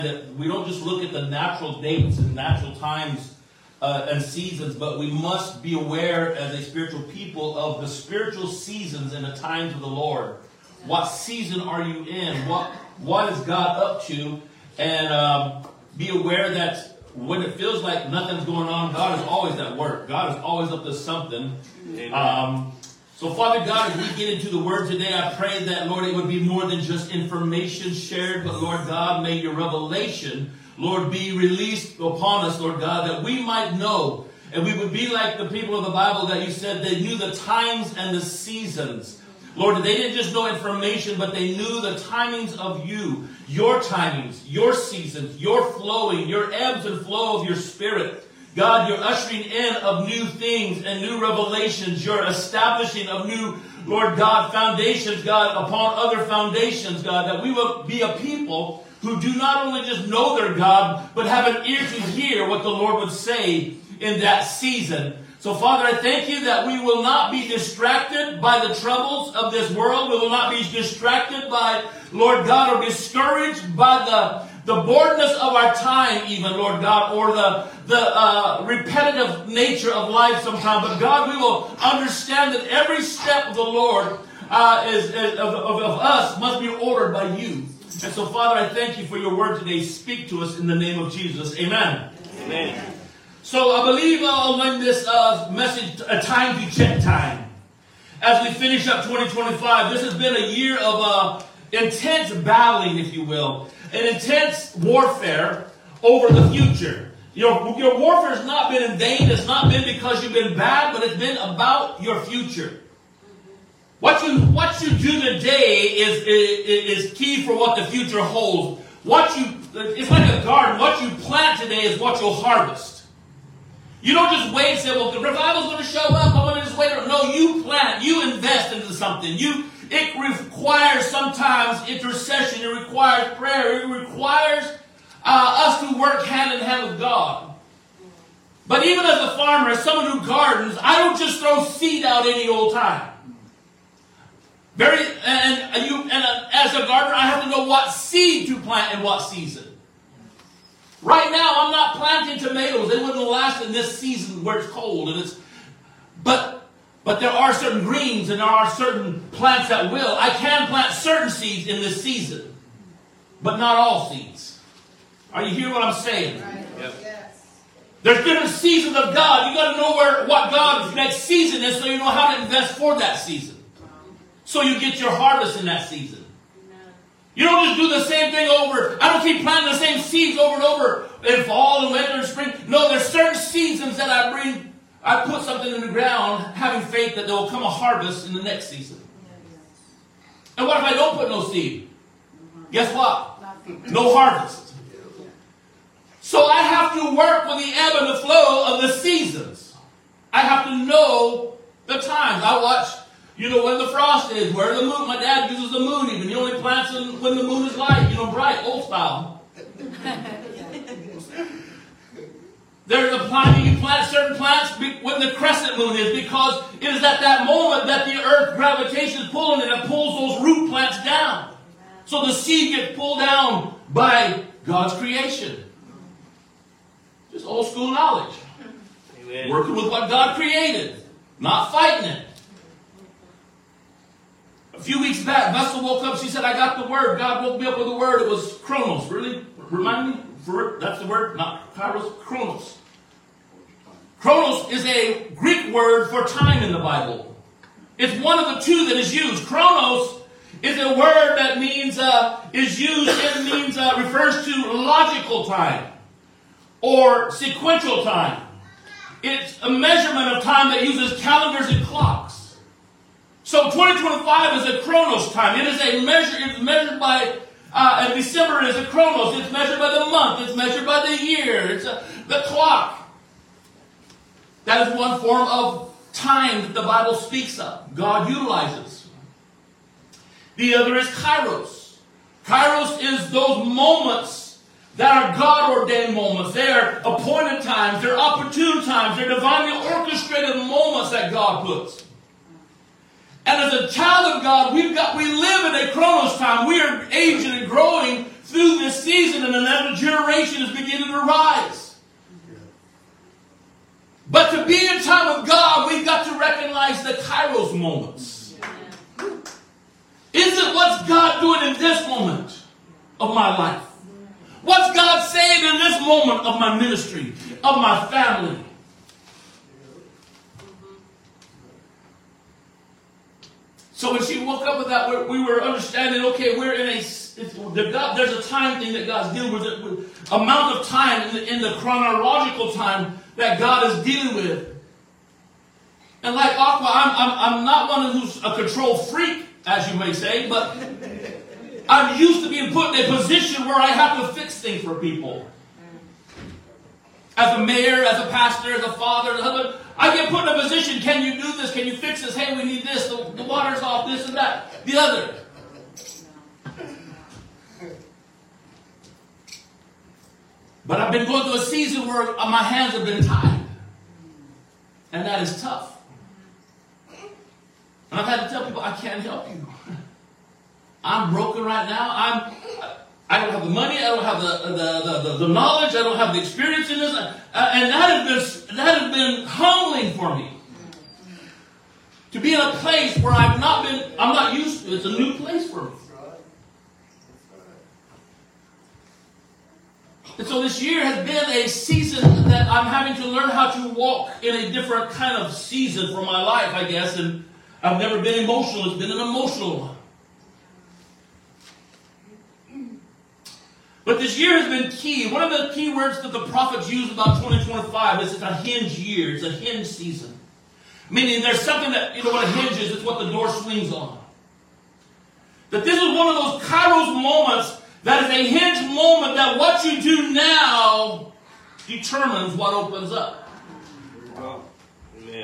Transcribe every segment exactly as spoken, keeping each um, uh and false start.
that we don't just look at the natural dates and natural times uh, and seasons, but we must be aware as a spiritual people of the spiritual seasons and the times of the Lord. What season are you in? What What is God up to? And um, be aware that when it feels like nothing's going on, God is always at work. God is always up to something. Um, so, Father God, as we get into the Word today, I pray that, Lord, it would be more than just information shared, but, Lord God, may your revelation, Lord, be released upon us, Lord God, that we might know, and we would be like the people of the Bible that you said they knew the times and the seasons. Lord, they didn't just know information, but they knew the timings of you, your timings, your seasons, your flowing, your ebbs and flow of your Spirit. God, you're ushering in of new things and new revelations. You're establishing of new, Lord God, foundations, God, upon other foundations, God, that we will be a people who do not only just know their God, but have an ear to hear what the Lord would say in that season. So, Father, I thank you that we will not be distracted by the troubles of this world. We will not be distracted by, Lord God, or discouraged by the The boredness of our time even, Lord God, or the, the uh, repetitive nature of life sometimes. But God, we will understand that every step of the Lord uh, is, is of, of, of us must be ordered by you. And so, Father, I thank you for your word today. Speak to us in the name of Jesus. Amen. Amen. So I believe uh, when this uh, message, a time to check time, as we finish up twenty twenty-five, this has been a year of uh, intense battling, if you will. An intense warfare over the future. Your, your warfare has not been in vain. It's not been because you've been bad, but it's been about your future. What you what you do today is, is, is key for what the future holds. What you it's like a garden. What you plant today is what you'll harvest. You don't just wait and say, well, the revival's going to show up. I'm going to just wait. No, you plant. You invest into something. You It requires sometimes intercession. It requires prayer. It requires uh, us to work hand in hand with God. But even as a farmer, as someone who gardens, I don't just throw seed out any old time. Very, and you, and as a gardener, I have to know what seed to plant in what season. Right now, I'm not planting tomatoes. They wouldn't last in this season where it's cold and it's, but. But there are certain greens and there are certain plants that will. I can plant certain seeds in this season, but not all seeds. Are you hearing what I'm saying? Right. Yep. Yes. There's different seasons of God. You got to know where what God's next season is so you know how to invest for that season. So you get your harvest in that season. You don't just do the same thing over. I don't keep planting the same seeds over and over in fall and winter and spring. No, there's certain seasons that I bring. I put something in the ground, having faith that there will come a harvest in the next season. And what if I don't put no seed? Guess what? No harvest. So I have to work with the ebb and the flow of the seasons. I have to know the times. I watch, you know, when the frost is, where the moon. My dad uses the moon even. He only plants when the moon is light, you know, bright, old style. There's a plant, you plant certain plants when the crescent moon is, because it is at that moment that the earth gravitation is pulling and it pulls those root plants down. So the seed gets pulled down by God's creation. Just old school knowledge. Amen. Working with what God created, not fighting it. A few weeks back, Vessel woke up, she said, I got the word. God woke me up with the word. It was chronos. Really? Remind me? For, that's the word, not kairos, chronos. Chronos is a Greek word for time in the Bible. It's one of the two that is used. Chronos is a word that means uh, is used. It means uh, refers to logical time or sequential time. It's a measurement of time that uses calendars and clocks. So twenty twenty-five is a chronos time. It is a measure. It's measured by. Uh, and December is a chronos. It's measured by the month. It's measured by the year. It's a, the clock. That is one form of time that the Bible speaks of. God utilizes. The other is kairos. Kairos is those moments that are God-ordained moments. They are appointed times. They're opportune times. They're divinely orchestrated moments that God puts. And as a child of God, we've got we live in a chronos time. We are aging and growing through this season, and another generation is beginning to rise. But to be in time with God, we've got to recognize the Kairos moments. Is it what's God doing in this moment of my life? What's God saying in this moment of my ministry, of my family? So when she woke up with that, we were understanding, okay, we're in a, there's a time thing that God's dealing with, it, with amount of time in the, in the chronological time that God is dealing with. And like Aqua, I'm, I'm, I'm not one who's a control freak, as you may say, but I'm used to being put in a position where I have to fix things for people. As a mayor, as a pastor, as a father, as a husband, I get put in a position, can you do this? Can you fix this? Hey, we need this. The, the water's off, this and that. The other. But I've been going through a season where my hands have been tied. And that is tough. And I've had to tell people, I can't help you. I'm broken right now. I'm, I don't have the money. I don't have the, the, the, the, the knowledge. I don't have the experience in this. Uh, and that has been, that has been humbling for me. To be in a place where I've not been, I'm not used to. It's a new place for me. And so this year has been a season that I'm having to learn how to walk in a different kind of season for my life, I guess. And I've never been emotional. It's been an emotional one. But this year has been key. One of the key words that the prophets use about twenty twenty-five is it's a hinge year. It's a hinge season. Meaning there's something that, you know what a hinge is? It's what the door swings on. That this is one of those Kairos moments that is a hinge moment that what you do now determines what opens up. Wow. Amen.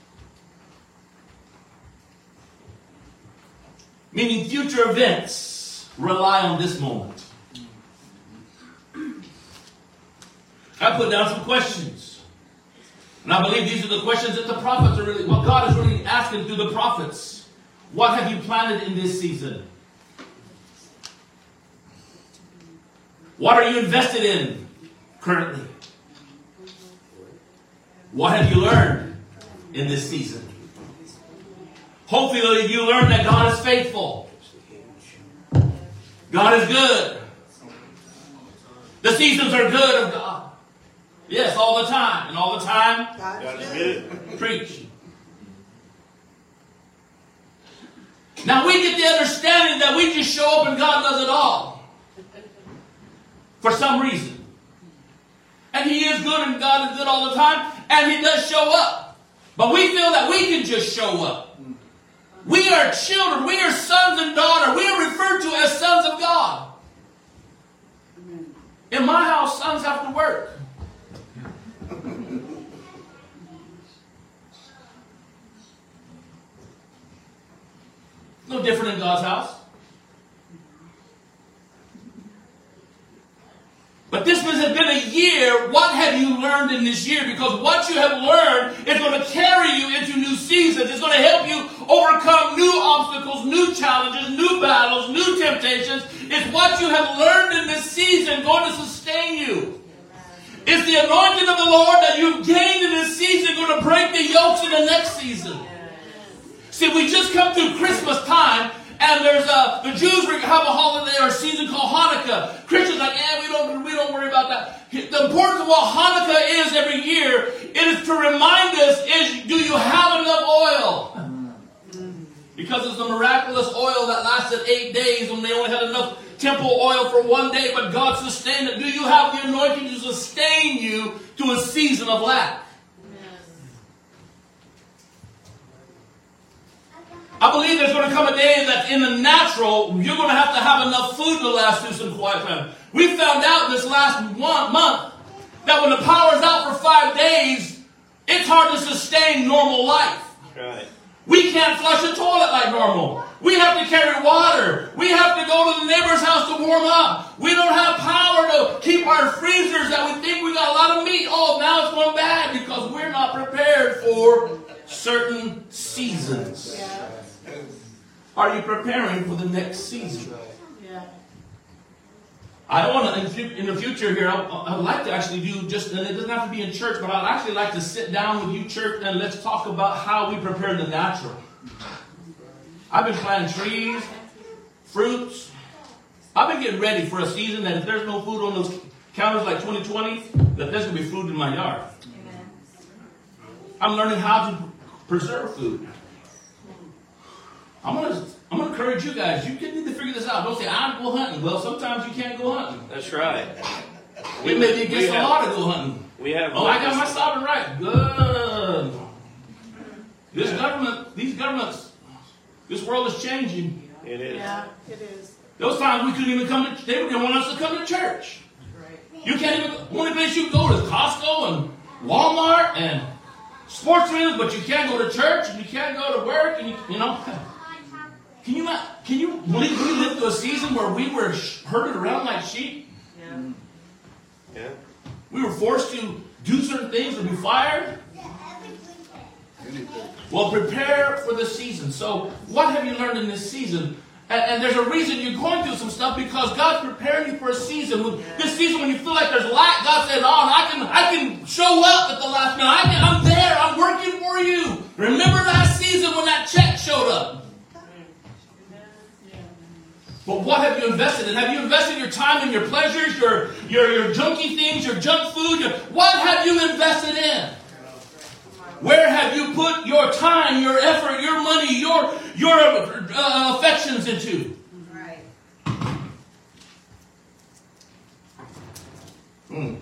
Meaning future events rely on this moment. I put down some questions. And I believe these are the questions that the prophets are really, well, God is really asking through the prophets. What have you planted in this season? What are you invested in currently? What have you learned in this season? Hopefully you learn that God is faithful. God is good. The seasons are good of God. Yes, all the time. And all the time, God is good. Preach. Now we get the understanding that we just show up and God does it all. For some reason. And He is good and God is good all the time. And He does show up. But we feel that we can just show up. We are children. We are sons and daughters. We are referred to as sons of God. In my house, sons have to work. No different in God's house. But this has been a year. What have you learned in this year? Because what you have learned is going to carry you into new seasons. It's going to help you overcome new obstacles, new challenges, new battles, new temptations. It's what you have learned in this season going to sustain you. It's the anointing of the Lord that you've gained in this season going to break the yokes in the next season. See, we just come through Christmas time, and there's a, the Jews have a holiday or a season called Hanukkah. Christians are like, eh, we don't, we don't worry about that. The importance of what Hanukkah is every year, it is to remind us, is do you have enough oil? Because it's the miraculous oil that lasted eight days when they only had enough temple oil for one day, but God sustained it. Do you have the anointing to sustain you to a season of lack? I believe there's going to come a day that in the natural, you're going to have to have enough food to last through some quiet time. We found out this last one month that when the power's out for five days, it's hard to sustain normal life. Right. We can't flush a toilet like normal. We have to carry water. We have to go to the neighbor's house to warm up. We don't have power to keep our freezers that we think we got a lot of meat. Oh, now it's going bad because we're not prepared for certain seasons. Yeah. Are you preparing for the next season? Yeah. I want to, in, fu- in the future here, I, I would like to actually do just, and it doesn't have to be in church, but I'd actually like to sit down with you, church, and let's talk about how we prepare the natural. I've been planting trees, fruits. I've been getting ready for a season that if there's no food on those counters like twenty twenty, that there's going to be food in my yard. Amen. I'm learning how to preserve food. I'm going to I'm going to encourage you guys. You need to figure this out. Don't say, I'm go hunting. Well, sometimes you can't go hunting. That's right. It may be against the law to go hunting. We have. Oh, I got my sovereign right. Good. This government, these governments, this world is changing. It is. Yeah, it is. Those times we couldn't even come to, they didn't want us to come to church. You can't even, the only place you can go is Costco and Walmart and sports arenas, but you can't go to church and you can't go to work and you, you know. Can you not, can you believe we lived through a season where we were herded around like sheep? Yeah. Yeah. We were forced to do certain things or be fired. Well, prepare for the season. So what have you learned in this season? And, and there's a reason you're going through some stuff because God's preparing you for a season. When, this season when you feel like there's lack, God says, oh, I can, I can show up at the last minute. I can, I'm there. I'm working for you. Remember last season when that check showed up? But what have you invested in? Have you invested your time in your pleasures, your, your, your junky things, your junk food? Your, what have you invested in? Where have you put your time, your effort, your money, your, your uh, affections into? Right. Mm.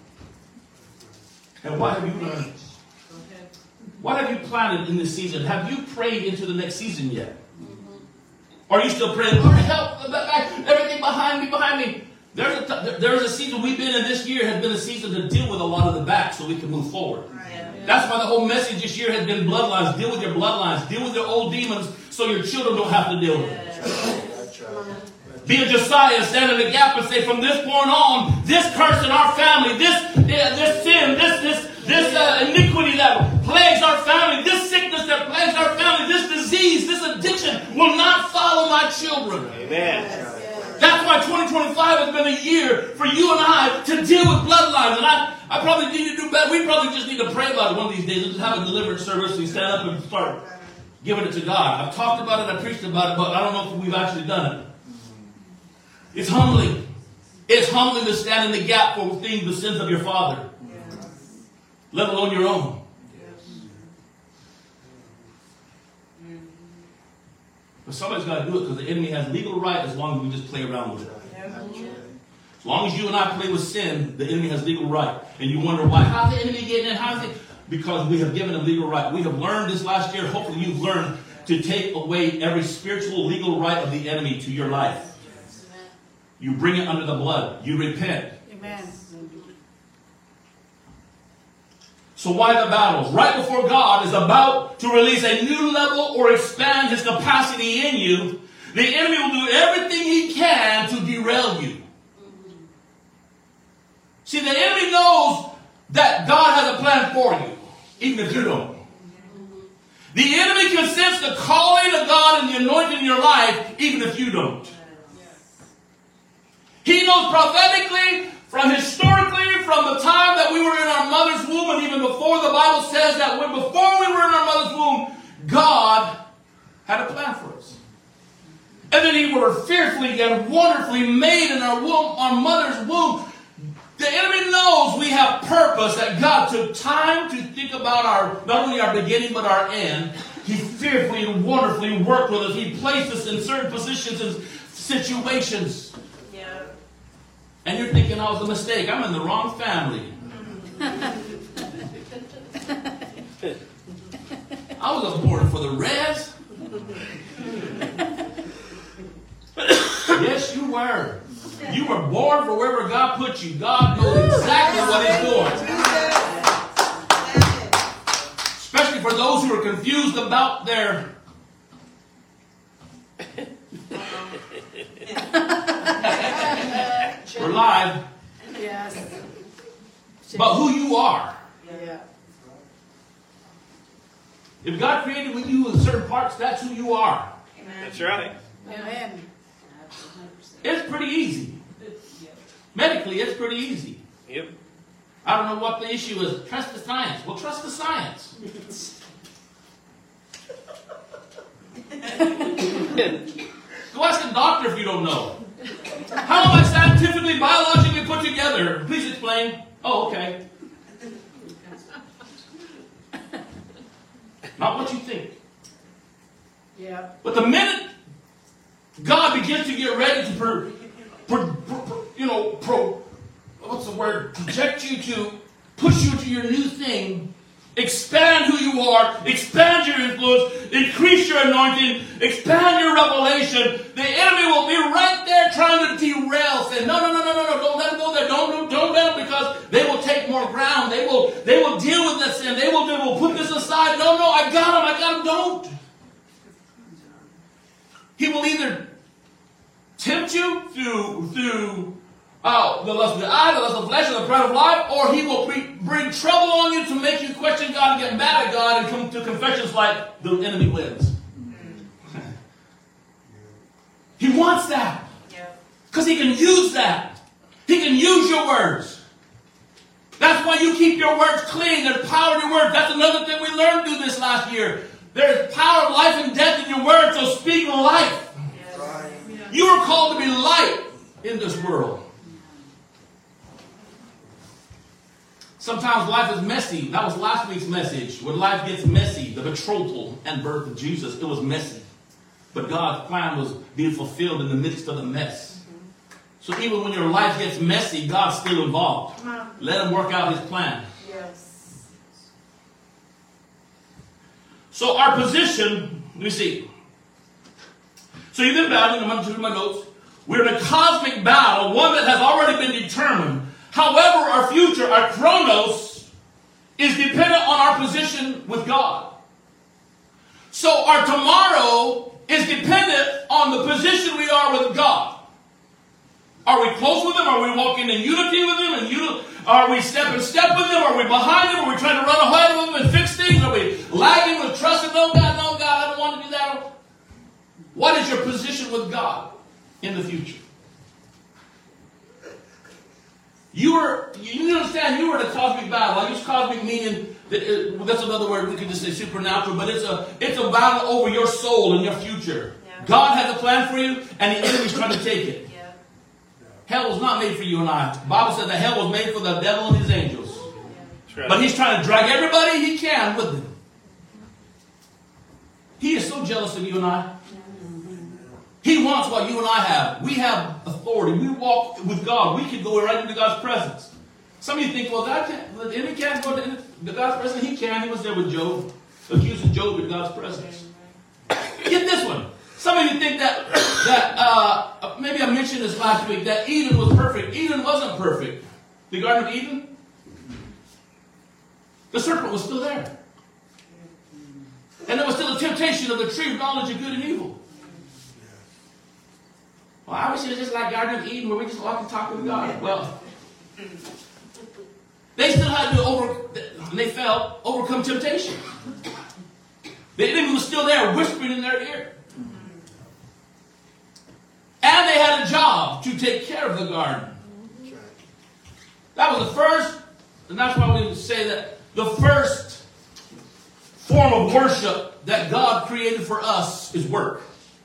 And what have you learned? What have you planted in this season? Have you prayed into the next season yet? Or are you still praying, Lord, help, everything behind me, behind me? There's a, t- there's a season we've been in this year has been a season to deal with a lot of the back so we can move forward. Right. Yeah. That's why the whole message this year has been bloodlines. Deal with your bloodlines. Deal with your old demons so your children don't have to deal with it. That's right. Be a Josiah, stand in the gap and say, from this point on, this curse in our family, this, uh, this sin, this, this, this uh, iniquity that plagues our family, this sickness that plagues our family, this disease, this addiction will not follow my children. Amen. That's why twenty twenty-five has been a year for you and I to deal with bloodlines. And I, I probably need to do better. We probably just need to pray about it one of these days and just have a deliverance service. We stand up and start giving it to God. I've talked about it, I preached about it, but I don't know if we've actually done it. It's humbling. It's humbling to stand in the gap for things, the sins of your father. Yes. Let alone your own. Yes. But somebody's got to do it because the enemy has legal right as long as we just play around with it. Yes. As long as you and I play with sin, the enemy has legal right. And you wonder why. How's the enemy getting in? How's it? Because we have given him legal right. We have learned this last year. Hopefully you've learned to take away every spiritual legal right of the enemy to your life. You bring it under the blood. You repent. Amen. So why the battles? Right before God is about to release a new level or expand his capacity in you, the enemy will do everything he can to derail you. See, the enemy knows that God has a plan for you, even if you don't. The enemy can sense the calling of God and the anointing in your life, even if you don't. He knows prophetically, from historically, from the time that we were in our mother's womb, and even before, the Bible says that when before we were in our mother's womb, God had a plan for us. And then we were fearfully and wonderfully made in our womb, our mother's womb. The enemy knows we have purpose, that God took time to think about our, not only our beginning, but our end. He fearfully and wonderfully worked with us. He placed us in certain positions and situations. And you're thinking I was a mistake. I'm in the wrong family. I wasn't born for the res. Yes, you were. You were born for wherever God put you. God knows exactly what he's doing. Especially for those who are confused about their... We're live. Yes. But who you are. Yeah. If God created with you in certain parts, that's who you are. Amen. That's right. Amen. It's pretty easy. Medically, it's pretty easy. Yep. I don't know what the issue is. Trust the science. Well, trust the science. Go ask a doctor if you don't know. How am I scientifically, biologically put together? Please explain. Oh, okay. Not what you think. Yeah. But the minute God begins to get ready to, per, per, per, per, you know, pro, what's the word? Project you to push you to your new thing, expand who you are, expand your influence, increase your anointing, expand your revelation, the enemy will be right there trying to derail, saying, no, no, no, no, no, no, don't let them go there, don't, don't let them, because they will take more ground, they will, they will deal with this, and they will, they will put this aside. No, no, I got him, I got him, don't. He will either tempt you through, through uh, the lust of the eye, the lust of the flesh, and the pride of life, or he will pre- bring trouble on you to make you question God and get mad at God and come to confessions like the enemy wins. He wants that. Because he can use that. He can use your words. That's why you keep your words clean. There's power in your words. That's another thing we learned through this last year. There's power of life and death in your words, so speak life. You are called to be light in this world. Sometimes life is messy. That was last week's message. When life gets messy, the betrothal and birth of Jesus, it was messy. But God's plan was being fulfilled in the midst of the mess. So even when your life gets messy, God's still involved. Let him work out his plan. Yes. So our position, let me see. So you've been battling, I'm going to do my notes. We're in a cosmic battle, one that has already been determined. However, our future, our chronos, is dependent on our position with God. So our tomorrow is dependent on the position we are with God. Are we close with him? Are we walking in unity with him? And uni- are we step in step with him? Are we behind him? Are we trying to run ahead of him and fix things? Are we lagging with trust and no, God, no, God, I don't want to do that? What is your position with God in the future? You were, you understand, you were in a cosmic battle. I use cosmic meaning, that it, that's another word, we could just say supernatural, but it's a, it's a battle over your soul and your future. Yeah. God has a plan for you, and the enemy's trying to take it. Yeah. Hell was not made for you and I. The Bible said that hell was made for the devil and his angels. Yeah. Right. But he's trying to drag everybody he can with him. He is so jealous of you and I. He wants what you and I have. We have authority. We walk with God. We can go right into God's presence. Some of you think, well, God can't, the enemy can't go into God's presence. He can. He was there with Job, accusing Job in God's presence. Get this one. Some of you think that, that uh, maybe I mentioned this last week, that Eden was perfect. Eden wasn't perfect. The Garden of Eden, the serpent was still there. And there was still a temptation of the tree of knowledge of good and evil. Well, I wish it was just like Garden of Eden where we just walk and talk with God. Well, they still had to over, when they fell, overcome temptation. The enemy was still there whispering in their ear. And they had a job to take care of the garden. That was the first, and that's why we say that the first form of worship that God created for us is work.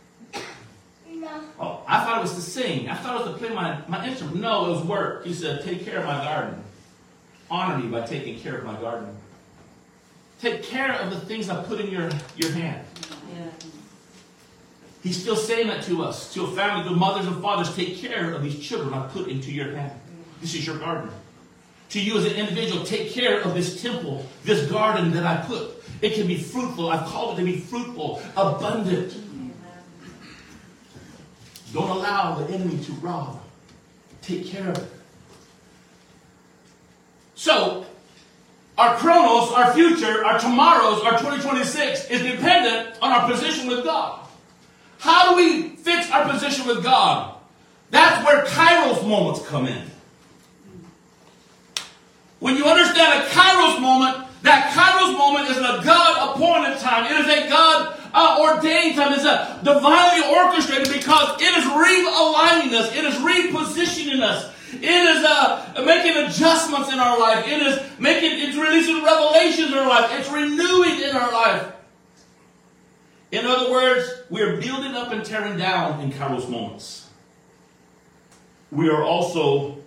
Oh, I thought it was to sing. I thought it was to play my, my instrument. No, it was work. He said, take care of my garden. Honor me by taking care of my garden. Take care of the things I put in your, your hand. Yeah. He's still saying that to us, to a family, to mothers and fathers. Take care of these children I put into your hand. This is your garden. To you as an individual, take care of this temple, this garden that I put. It can be fruitful. I've called it to be fruitful, abundant. Don't allow the enemy to rob. Take care of it. So, our chronos, our future, our tomorrows, our twenty twenty-six is dependent on our position with God. How do we fix our position with God? That's where Kairos moments come in. When you understand a Kairos moment, that Kairos moment is a God-appointed time. It is a God-ordained time. It's a divinely orchestrated because it is realigning us. It is repositioning us. It is uh, making adjustments in our life. It is making, it's releasing revelations in our life. It's renewing in our life. In other words, we are building up and tearing down in Kairos moments. We are also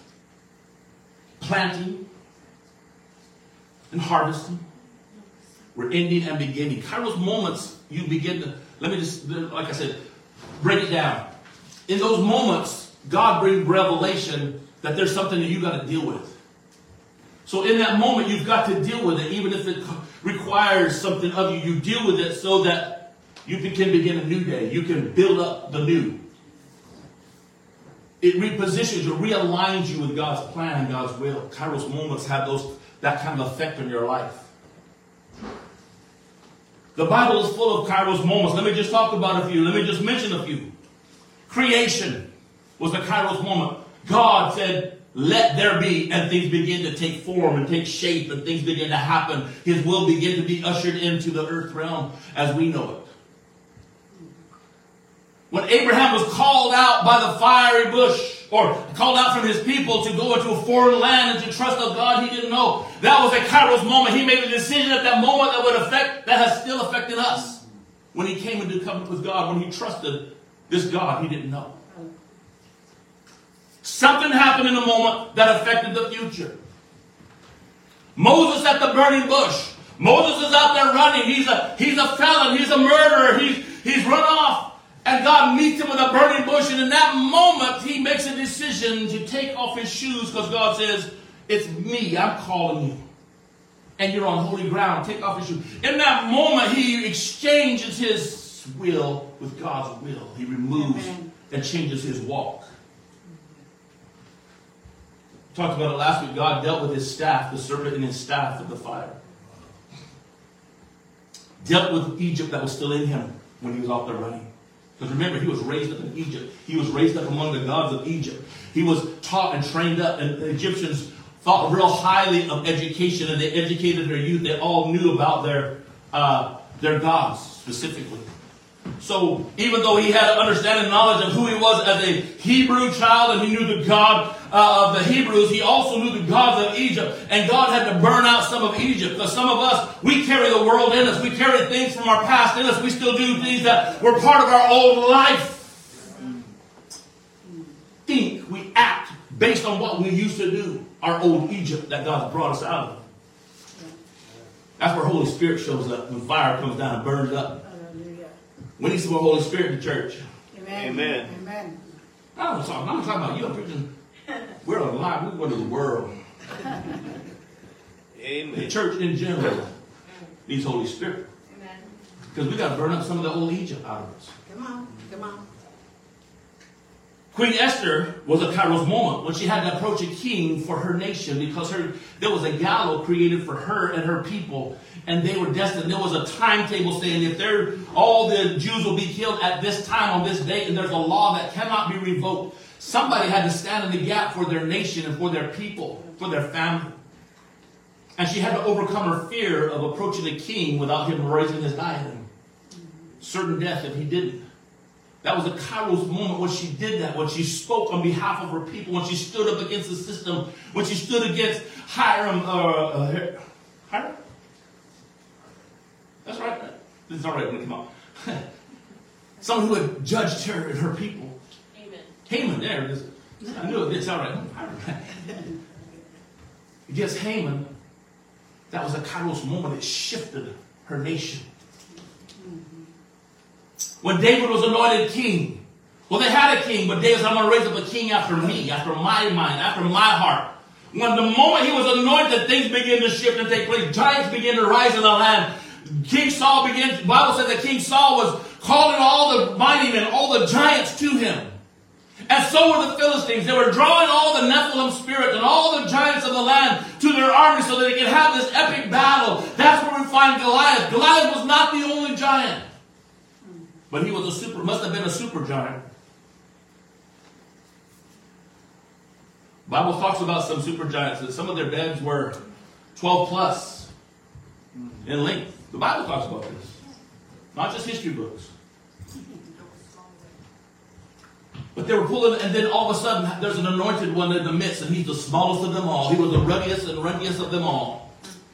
planting and harvesting. We're ending and beginning. Kairos moments, you begin to, let me just, like I said, break it down. In those moments, God brings revelation that there's something that you got to deal with. So in that moment, you've got to deal with it, even if it requires something of you. You deal with it so that you can begin a new day. You can build up the new. It repositions you, realigns you with God's plan and God's will. Kairos moments have those that kind of effect on your life. The Bible is full of Kairos moments. Let me just talk about a few. Let me just mention a few. Creation was a Kairos moment. God said, let there be, and things begin to take form and take shape, and things begin to happen. His will begin to be ushered into the earth realm as we know it. When Abraham was called out by the fiery bush, or called out from his people to go into a foreign land and to trust a God he didn't know, that was a Kairos moment. He made a decision at that moment that would affect, that has still affected us. When he came into covenant with God, when he trusted this God he didn't know. Something happened in a moment that affected the future. Moses at the burning bush. Moses is out there running. He's a, he's a felon. He's a murderer. He's, he's run off. And God meets him with a burning bush. And in that moment, he makes a decision to take off his shoes because God says, it's me. I'm calling you. And you're on holy ground. Take off your shoes. In that moment, he exchanges his will with God's will. He removes Amen. And changes his walk. Talked about it last week. God dealt with his staff, the serpent and his staff of the fire. Dealt with Egypt that was still in him when he was out there running. Because remember, he was raised up in Egypt. He was raised up among the gods of Egypt. He was taught and trained up. And the Egyptians thought real highly of education. And they educated their youth. They all knew about their, uh, their gods specifically. So even though he had an understanding and knowledge of who he was as a Hebrew child, and he knew the God uh, of the Hebrews, he also knew the gods of Egypt. And God had to burn out some of Egypt. Because some of us, we carry the world in us. We carry things from our past in us. We still do things that were part of our old life. Think, we act based on what we used to do. Our old Egypt that God brought us out of. That's where Holy Spirit shows up. When fire comes down and burns up. We need some more Holy Spirit in the church. Amen. Amen. Amen. I don't talk, I'm not talking about you. I'm preaching. We're alive. We're going to the world. Amen. The church in general needs Holy Spirit. Amen. Because we got to burn up some of the old Egypt out of us. Come on. Come on. Queen Esther was a Kairos moment when she had to approach a king for her nation because her, there was a gallows created for her and her people, and they were destined. There was a timetable saying if they're, all the Jews will be killed at this time on this date, and there's a law that cannot be revoked. Somebody had to stand in the gap for their nation and for their people, for their family. And she had to overcome her fear of approaching a king without him raising his diadem. Certain death if he didn't. That was a Kairos moment when she did that, when she spoke on behalf of her people, when she stood up against the system, when she stood against Hiram. Uh, uh, Hiram? That's right. It's all right when it come out. Someone who had judged her and her people. Haman. Haman, there it is. I knew it. It's all right. Against Haman, that was a Kairos moment that shifted her nation. When David was anointed king, well, they had a king, but David said, I'm going to raise up a king after me, after my mind, after my heart. When the moment he was anointed, things began to shift and take place. Giants began to rise in the land. King Saul began, the Bible said that King Saul was calling all the mighty men, all the giants to him. And so were the Philistines. They were drawing all the Nephilim spirit and all the giants of the land to their army so that they could have this epic battle. That's where we find Goliath. Goliath was not the only giant. But he was a super, must have been a super giant. The Bible talks about some super giants, that some of their beds were twelve plus in length. The Bible talks about this. Not just history books. But they were pulling, and then all of a sudden, there's an anointed one in the midst, and he's the smallest of them all. He was the ruddiest and ruddiest of them all.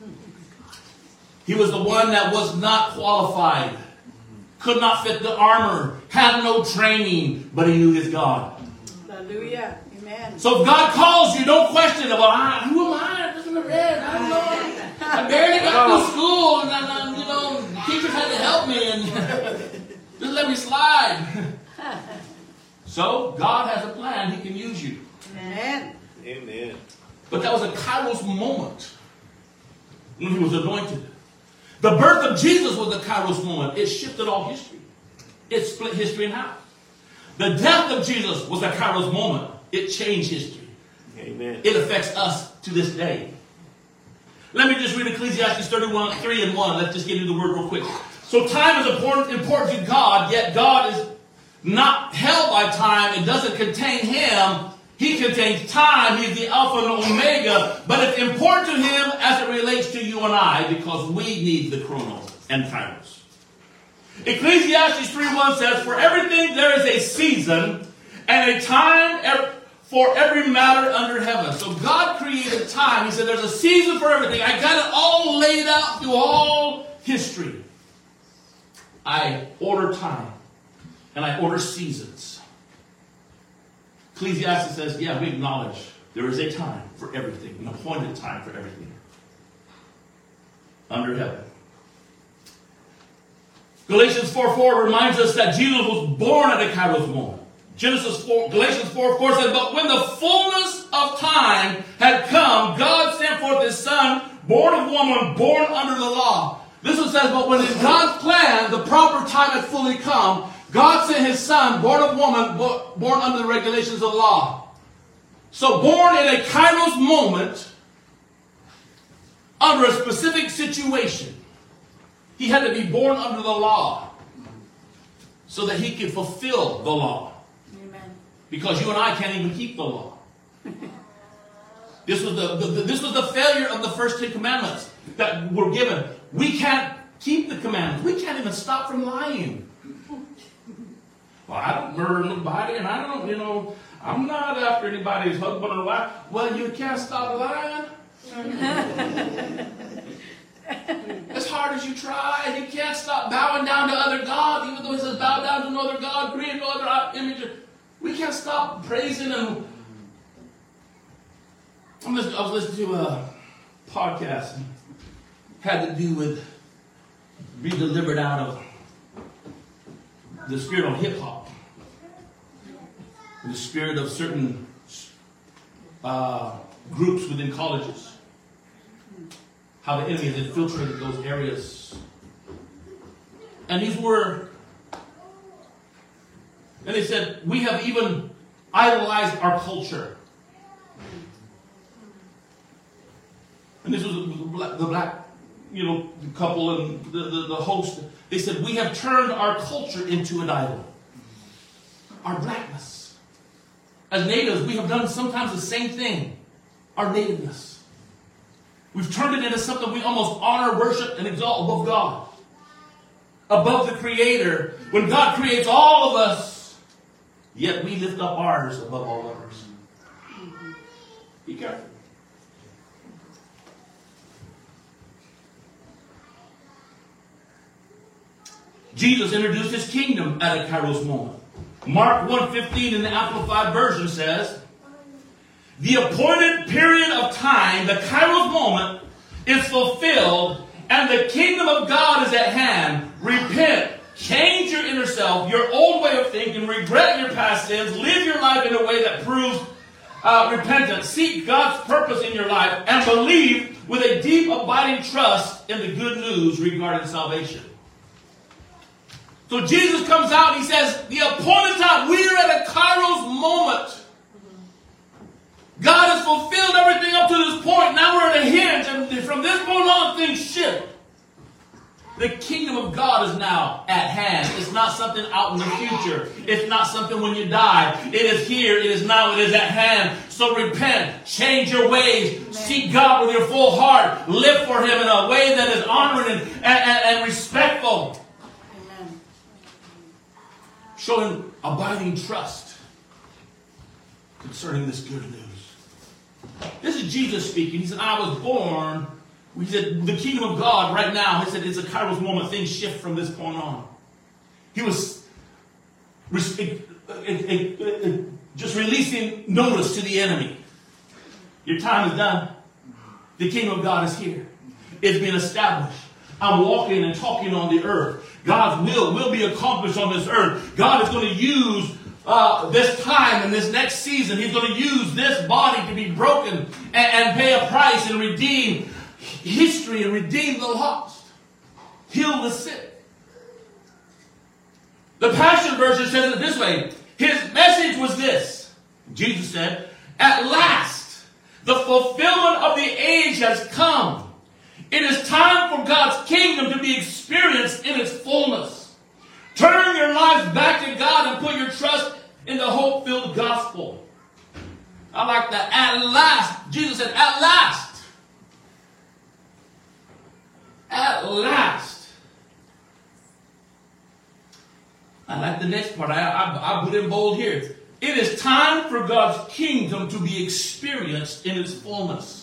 He was the one that was not qualified, could not fit the armor, had no training, but he knew his God. Hallelujah. Amen. So if God calls you, don't question it. Well, I, who am I? I'm just in the red. I don't know. I barely got through school, and I, you know, teachers had to help me, and just let me slide. So God has a plan. He can use you. Amen. Amen. But that was a Kairos moment when he was anointed. The birth of Jesus was a Kairos moment. It shifted all history. It split history in half. The death of Jesus was a Kairos moment. It changed history. Amen. It affects us to this day. Let me just read Ecclesiastes thirty-one, three and one. Let's just get into the word real quick. So time is important, important to God, yet God is not held by time. It doesn't contain him. He contains time. He's the Alpha and Omega. But it's important to him as it relates to you and I because we need the chronos and Kairos. Ecclesiastes three one says, for everything there is a season and a time for every matter under heaven. So God created time. He said there's a season for everything. I got it all laid out through all history. I order time and I order seasons. Ecclesiastes says, yeah, we acknowledge there is a time for everything, an appointed time for everything under heaven. Galatians four four reminds us that Jesus was born at a Kairos moment. Genesis four, Galatians four four says, but when the fullness of time had come, God sent forth his son, born of woman, born under the law. This one says, but when in God's plan, the proper time had fully come, God sent his son, born of woman, born under the regulations of the law. So born in a Kairos moment, under a specific situation. He had to be born under the law so that he could fulfill the law. Amen. Because you and I can't even keep the law. This was the, the, the this was the failure of the first Ten Commandments that were given. We can't keep the commandments. We can't even stop from lying. Well, I don't murder nobody, and I don't, you know, I'm not after anybody's husband or wife. Well, you can't stop lying. As hard as you try, you can't stop bowing down to other gods, even though it says bow down to no other god, create no other image. We can't stop praising and I'm listening, I was listening to a podcast and had to do with be delivered out of the spirit of hip hop, the spirit of certain uh, groups within colleges. How the enemy has infiltrated those areas. And these were, and they said, we have even idolized our culture. And this was the black, the black you know, couple and the, the, the host. They said, we have turned our culture into an idol. Our blackness. As natives, we have done sometimes the same thing. Our nativeness. We've turned it into something we almost honor, worship, and exalt above God. Above the Creator. When God creates all of us, yet we lift up ours above all others. Be careful. Jesus introduced his kingdom at a Kairos moment. Mark one fifteen in the Amplified Version says, the appointed period of time, the Kairos moment, is fulfilled and the kingdom of God is at hand. Repent. Change your inner self, your old way of thinking, regret your past sins, live your life in a way that proves uh, repentance. Seek God's purpose in your life and believe with a deep abiding trust in the good news regarding salvation. So Jesus comes out and he says, the appointed time, we are at a Kairos moment. God has fulfilled everything up to this point. Now we're at a hinge, and from this point on, things shift. The kingdom of God is now at hand. It's not something out in the future. It's not something when you die. It is here. It is now. It is at hand. So repent. Change your ways. Amen. Seek God with your full heart. Live for him in a way that is honoring and, and, and, and respectful. Amen. Show him abiding trust concerning this good news. This is Jesus speaking. He said, I was born. He said, the kingdom of God right now, he said, it's a Kairos moment. Things shift from this point on. He was just releasing notice to the enemy. Your time is done. The kingdom of God is here. It's been established. I'm walking and talking on the earth. God's will will be accomplished on this earth. God is going to use uh, this time and this next season. He's going to use this body to be broken and, and pay a price and redeem history and redeem the lost. Heal the sick. The Passion Version says it this way. His message was this. Jesus said, at last, the fulfillment of the age has come. It is time for God's kingdom to be experienced in its fullness. Turn your lives back to God and put your trust in the hope-filled gospel. I like that. At last. Jesus said, at last. At last. I like the next part. I, I, I put in bold here. It is time for God's kingdom to be experienced in its fullness.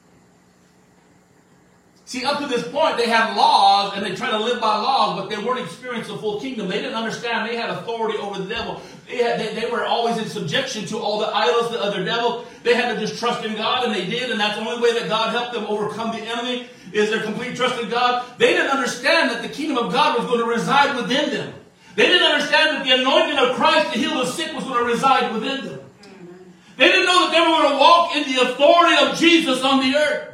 See, up to this point, they had laws and they tried to live by laws, but they weren't experiencing the full kingdom. They didn't understand they had authority over the devil. They, had, they, they were always in subjection to all the idols, the other devil. They had to just trust in God, and they did, and that's the only way that God helped them overcome the enemy is their complete trust in God. They didn't understand that the kingdom of God was going to reside within them. They didn't understand that the anointing of Christ to heal the sick was going to reside within them. They didn't know that they were going to walk in the authority of Jesus on the earth.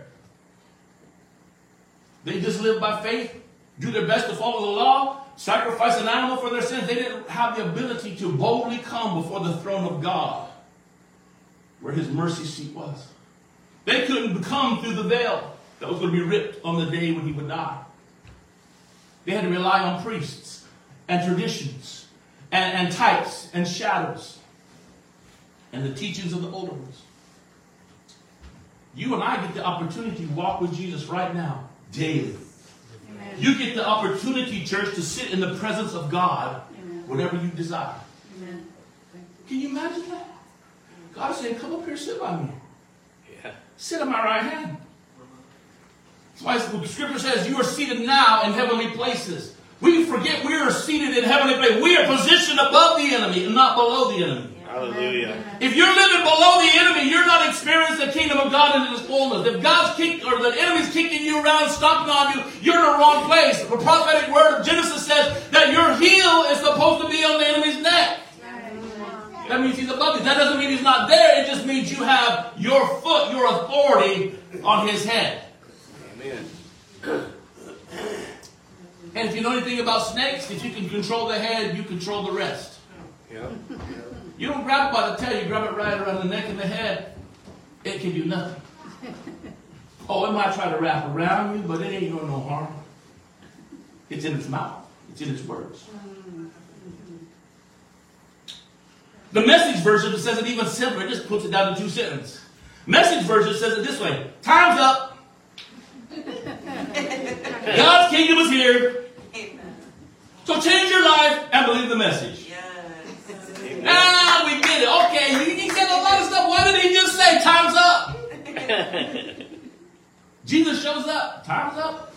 They just lived by faith, do their best to follow the law, sacrifice an animal for their sins. They didn't have the ability to boldly come before the throne of God, where his mercy seat was. They couldn't come through the veil that was going to be ripped on the day when he would die. They had to rely on priests and traditions and, and types and shadows and the teachings of the older ones. You and I get the opportunity to walk with Jesus right now. Daily. Amen. You get the opportunity, church, to sit in the presence of God. Amen. Whenever you desire. Amen. Can you imagine that? God is saying, come up here, sit by me. Yeah. Sit on my right hand. That's why the scripture says you are seated now in heavenly places. We forget we are seated in heavenly places. We are positioned above the enemy and not below the enemy. Hallelujah. If you're living below the enemy, you're not experiencing the kingdom of God in its fullness. If God's kicked or the enemy's kicking you around, stomping on you, you're in the wrong place. The prophetic word of Genesis says that your heel is supposed to be on the enemy's neck. That means he's above you. That doesn't mean he's not there. It just means you have your foot, your authority on his head. Amen. And if you know anything about snakes, if you can control the head, you control the rest. Yeah. You don't grab it by the tail, you grab it right around the neck and the head. It can do nothing. Oh, it might try to wrap around you, but it ain't doing no harm. It's in its mouth. It's in its words. The Message version says it even simpler. It just puts it down to two sentences. Message version says it this way. Time's up. God's kingdom is here. So change your life and believe the message. Ah, we get it. Okay, you, you said a lot of stuff. Why did he just say time's up? Jesus shows up. Time's up.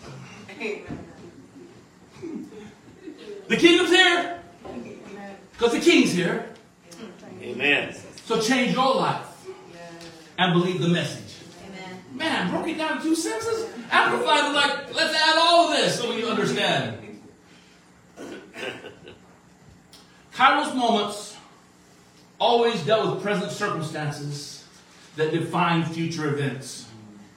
The kingdom's here. Because the king's here. Amen. So change your life and believe the message. Amen. Man, broke it down in two sentences. Amplified it like, let's add all of this so you understand. Kairos moments always dealt with present circumstances that define future events.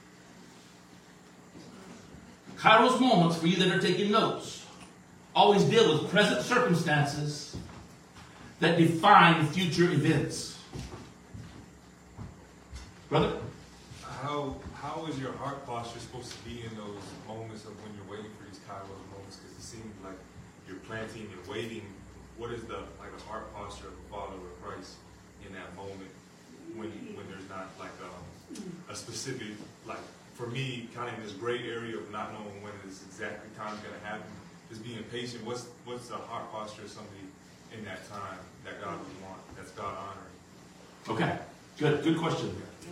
Kairos moments, for you that are taking notes, always deal with present circumstances that define future events. Brother? How how is your heart posture supposed to be in those moments of when you're waiting for these Kairos moments? Because it seems like you're planting, you're waiting. What is the like a heart posture of a follower of Christ in that moment when when there's not like a, a specific, like for me, kind of in this gray area of not knowing when this exactly time is going to happen, just being patient. What's what's the heart posture of somebody in that time that God would want, that's God honoring? Okay. Good, good question.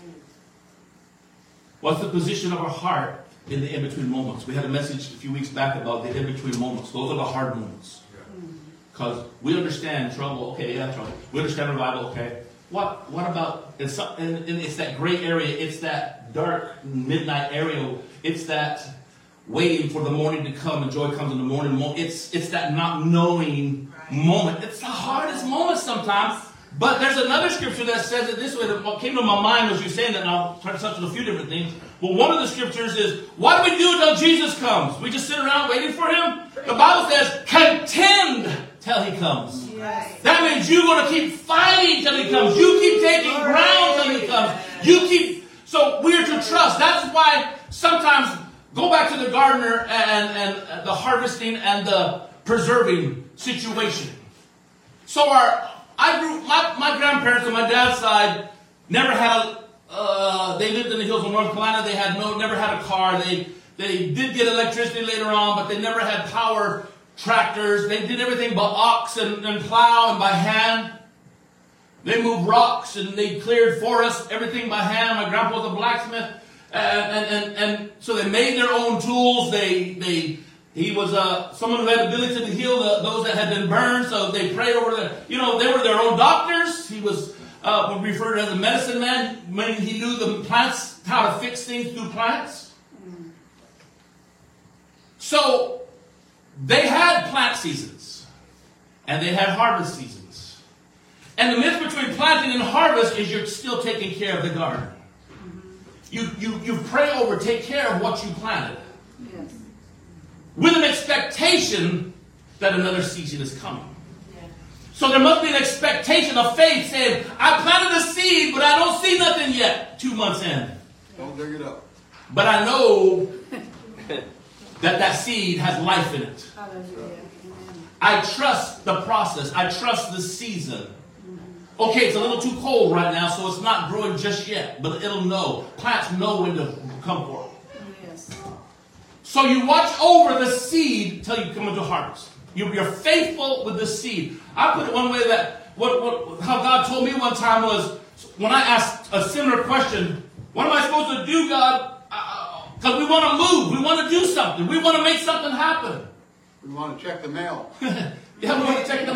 What's the position of our heart in the in-between moments? We had a message a few weeks back about the in-between moments. Those are the hard moments. Because we understand trouble, okay, yeah, trouble. We understand revival, okay. What what about, it's, some, and, and it's that gray area, it's that dark midnight area, it's that waiting for the morning to come and joy comes in the morning. It's, it's that not knowing moment. It's the hardest moment sometimes. But there's another scripture that says it this way. That what came to my mind was you saying that, and I'll try to touch on a few different things. But one of the scriptures is, what do we do until Jesus comes? We just sit around waiting for him? The Bible says, contend till he comes. Yes. That means you're going to keep fighting till he comes. You keep taking ground till he comes. You keep, so we're to trust. That's why sometimes, go back to the gardener and, and the harvesting and the preserving situation. So our, I grew, my, my grandparents on my dad's side never had a, uh, they lived in the hills of North Carolina. They had no, never had a car. They, they did get electricity later on, but they never had power tractors. They did everything by ox and, and plow and by hand. They moved rocks and they cleared forests, everything by hand. My grandpa was a blacksmith. And, and, and, and so they made their own tools. They, they, he was uh, someone who had the ability to heal the, those that had been burned. So they prayed over the, you know, they were their own doctors. He was uh, referred to as a medicine man, meaning he knew the plants, how to fix things through plants. Mm. So they had plant seasons and they had harvest seasons. And the myth between planting and harvest is you're still taking care of the garden. You, you, you pray over, take care of what you planted. Yes. With an expectation that another season is coming. Yeah. So there must be an expectation of faith saying, I planted a seed, but I don't see nothing yet. Two months in. Don't dig it up. But I know that that seed has life in it. Hallelujah. I trust the process. I trust the season. Okay, it's a little too cold right now, so it's not growing just yet. But it'll know. Plants know when to come forth. Yes. So you watch over the seed till you come into harvest. You, you're faithful with the seed. I put it one way that what, what how God told me one time was, when I asked a similar question, what am I supposed to do, God? Because uh, we want to move. We want to do something. We want to make something happen. We want to check the mail. Yeah, we want to check the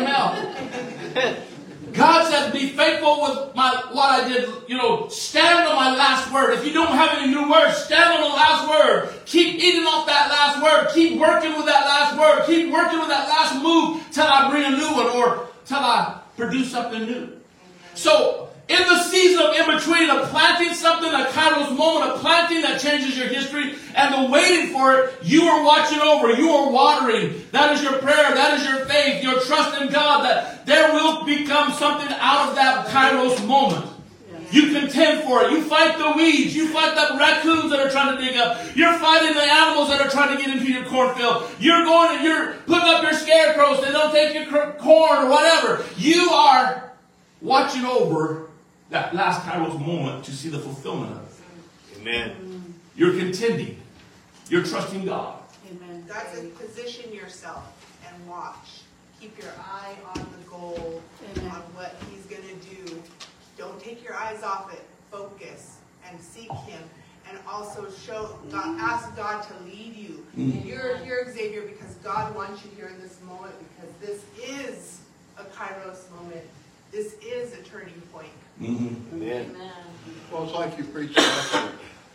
mail. God says, be faithful with my what I did. You know, stand on my last word. If you don't have any new words, stand on the last word. Keep eating off that last word. Keep working with that last word. Keep working with that last move till I bring a new one or till I produce something new. So, in the season of in between, of planting something, a Kairos moment of planting that changes your history, and the waiting for it, you are watching over, you are watering. That is your prayer, that is your faith, your trust in God, that there will become something out of that Kairos moment. Yes. You contend for it. You fight the weeds. You fight the raccoons that are trying to dig up. You're fighting the animals that are trying to get into your cornfield. You're going and you're putting up your scarecrows. They don't take your corn or whatever. You are watching over that last Kairos moment to see the fulfillment of it. Amen. You're contending. You're trusting God. Amen. God said, position yourself and watch. Keep your eye on the goal, Amen. on what he's going to do. Don't take your eyes off it. Focus and seek him. And also show God, ask God to lead you. Mm. And you're here, Xavier, because God wants you here in this moment, because this is a Kairos moment. This is a turning point. Mm-hmm. Amen. Amen. Well, it's like you preached last week.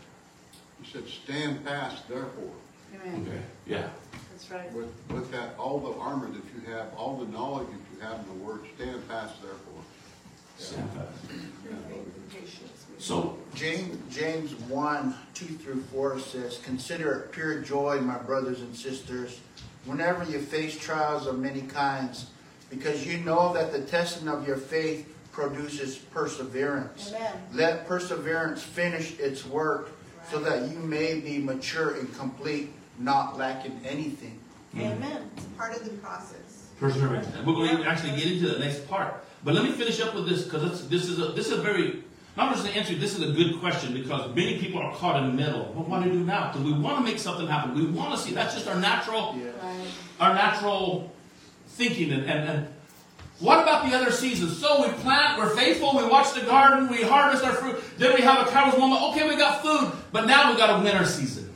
You said, stand fast, therefore. Amen. Okay. Yeah. That's right. With, with that, all the armor that you have, all the knowledge that you have in the word, stand fast, therefore. Stand fast. Patience. So, James, James one, two through four says, consider it pure joy, my brothers and sisters, whenever you face trials of many kinds, because you know that the testing of your faith produces perseverance. Amen. Let perseverance finish its work, Right. so that you may be mature and complete, not lacking anything. Amen. It's part of the process. perseverance. And we're going to actually get into the next part. But let me finish up with this, because this is a this is a very, not just an answer, this is a good question, because many people are caught in the middle. Well, what do we do now? Because we want to make something happen. We want to see. That's just our natural, Yeah. Right. our natural thinking. And, and, and What about the other seasons? So we plant, we're faithful, we watch the garden, we harvest our fruit. Then we have a Kairos moment. Okay, we got food, but now we got a winter season.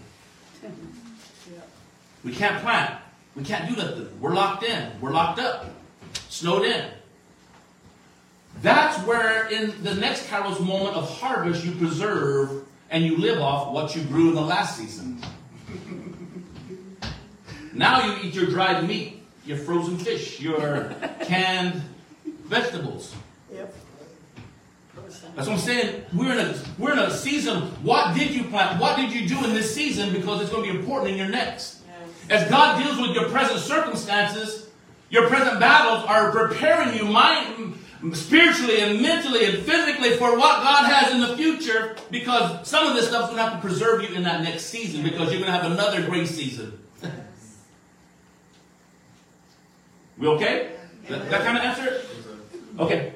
We can't plant. We can't do nothing. We're locked in. We're locked up. Snowed in. That's where in the next Kairos moment of harvest you preserve and you live off what you grew in the last season. Now you eat your dried meat, your frozen fish, your canned vegetables. Yep. That's what I'm saying. We're in a we're in a season. What did you plant? What did you do in this season? Because it's going to be important in your next. As God deals with your present circumstances, your present battles are preparing you mind, spiritually and mentally and physically for what God has in the future, because some of this stuff's going to have to preserve you in that next season, because you're going to have another great season. We okay? That, that kind of answer it? Okay.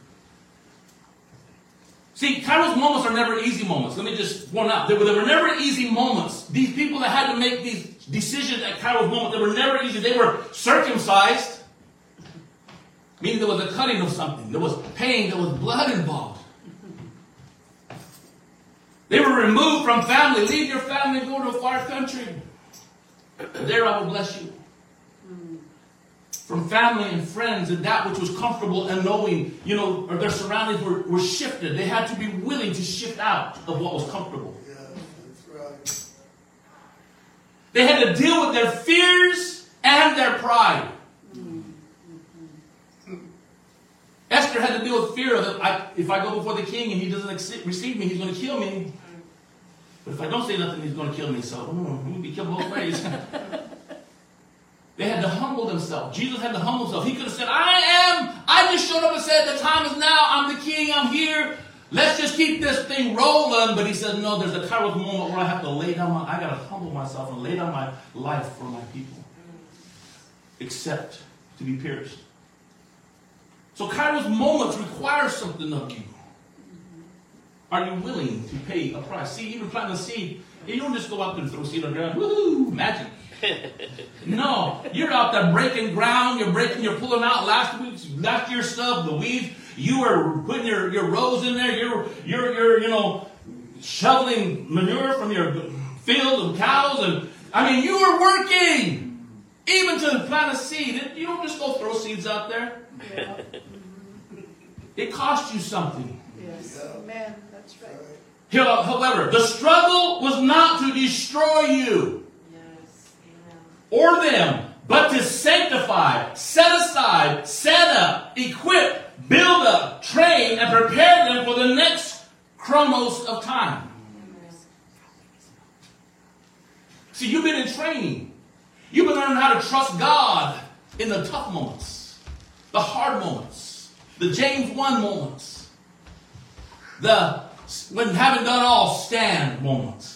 See, Kairos moments are never easy moments. Let me just point out. There were, there were never easy moments. These people that had to make these decisions at Kairos moments, they were never easy. They were circumcised, meaning there was a cutting of something. There was pain. There was blood involved. They were removed from family. Leave your family and go to a far country. There I will bless you. From family and friends and that which was comfortable and knowing, you know, or their surroundings were, were shifted. They had to be willing to shift out of what was comfortable. Yeah, that's right. They had to deal with their fears and their pride. Mm-hmm. Esther had to deal with fear of it. I, if I go before the king and he doesn't accept, receive me, he's going to kill me. But if I don't say nothing, he's going to kill me. So I'm going to be killed both ways. They had to humble themselves. Jesus had to humble himself. He could have said, I am. I just showed up and said, the time is now. I'm the king. I'm here. Let's just keep this thing rolling. But he said, no, there's a Kairos moment where I have to lay down my, I got to humble myself and lay down my life for my people. Except to be pierced. So Kairos moments require something of you. Are you willing to pay a price? See, even planting a seed, you don't just go out there and throw seed on the ground. Woo, magic. No, you're out there breaking ground. You're breaking, you're pulling out last week's, last year's stuff, the weeds. You are putting your, your rows in there. You're, you're, you're, you know, shoveling manure from your fields of cows. And I mean, you are working even to plant a seed. You don't just go throw seeds out there. Yeah. It costs you something. Yes. Amen. That's right. However, the struggle was not to destroy you or them, but to sanctify, set aside, set up, equip, build up, train, and prepare them for the next chronos of time. See, you've been in training. You've been learning how to trust God in the tough moments, the hard moments, the James one moments, the when having done all, stand moments.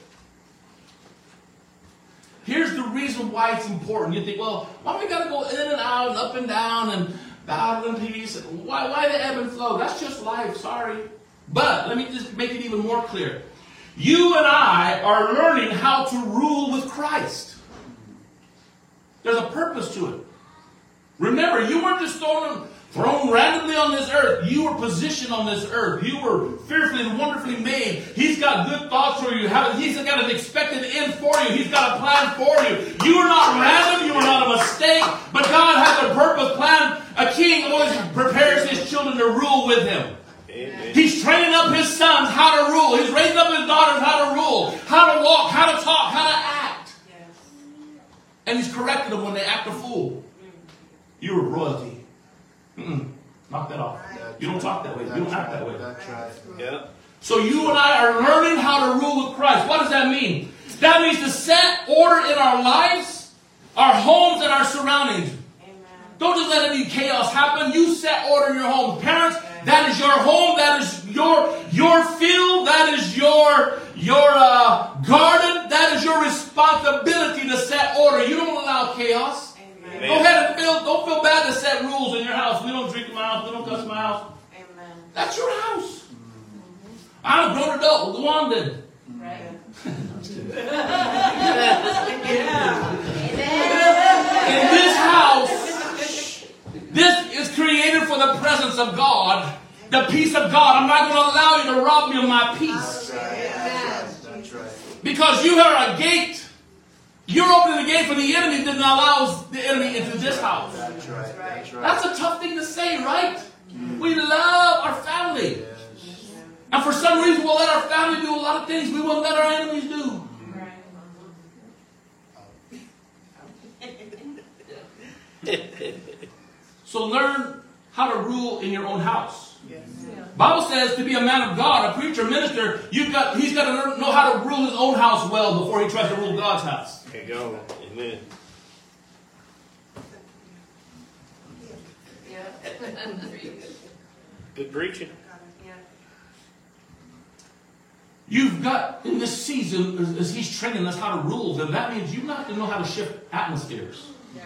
Here's the reason why it's important. You think, well, why do we got to go in and out and up and down and battle and peace? Why, why the ebb and flow? That's just life. Sorry. But let me just make it even more clear. You and I are learning how to rule with Christ. There's a purpose to it. Remember, you weren't just thrown, thrown randomly on this earth. You were positioned on this earth. You were fearfully and wonderfully made. He's got good thoughts for you. He's got an expected end for you. He's got a plan for you. You are not random. You are not a mistake. But God has a purpose, plan. A king always prepares his children to rule with him. Amen. He's training up his sons how to rule. He's raising up his daughters how to rule, how to walk, how to talk, how to act. Yes. And he's correcting them when they act a fool. You're royalty. Mm-mm. Knock that off. You don't talk that way. You don't act that way. That's right. Yeah. So you and I are learning how to rule with Christ. What does that mean? That means to set order in our lives, our homes, and our surroundings. Amen. Don't just let any chaos happen. You set order in your home. Parents, that is your home. That is your, your field. That is your, your uh, garden. That is your responsibility to set order. You don't allow chaos. Amen. Go ahead and feel, don't feel bad to set rules in your house. We don't drink in my house. We don't cuss in my house. Amen. That's your house. Mm-hmm. I'm a grown adult. Go on then. Right. yeah. In this house, this is of God, the peace of God. I'm not going to allow you to rob me of my peace. That's right. That's right. Because you are a gate. You're opening the gate for the enemy that allows the enemy into this house. That's right. That's right. That's a tough thing to say, right? We love our family. And for some reason, we'll let our family do a lot of things we won't let our enemies do. So learn how to rule in your own house. Bible says to be a man of God, a preacher, minister, you've got, he's got to know how to rule his own house well before he tries to rule God's house. There you go. Amen. Good preaching. You've got, in this season, as, as he's training us how to rule, then that means you have to know how to shift atmospheres.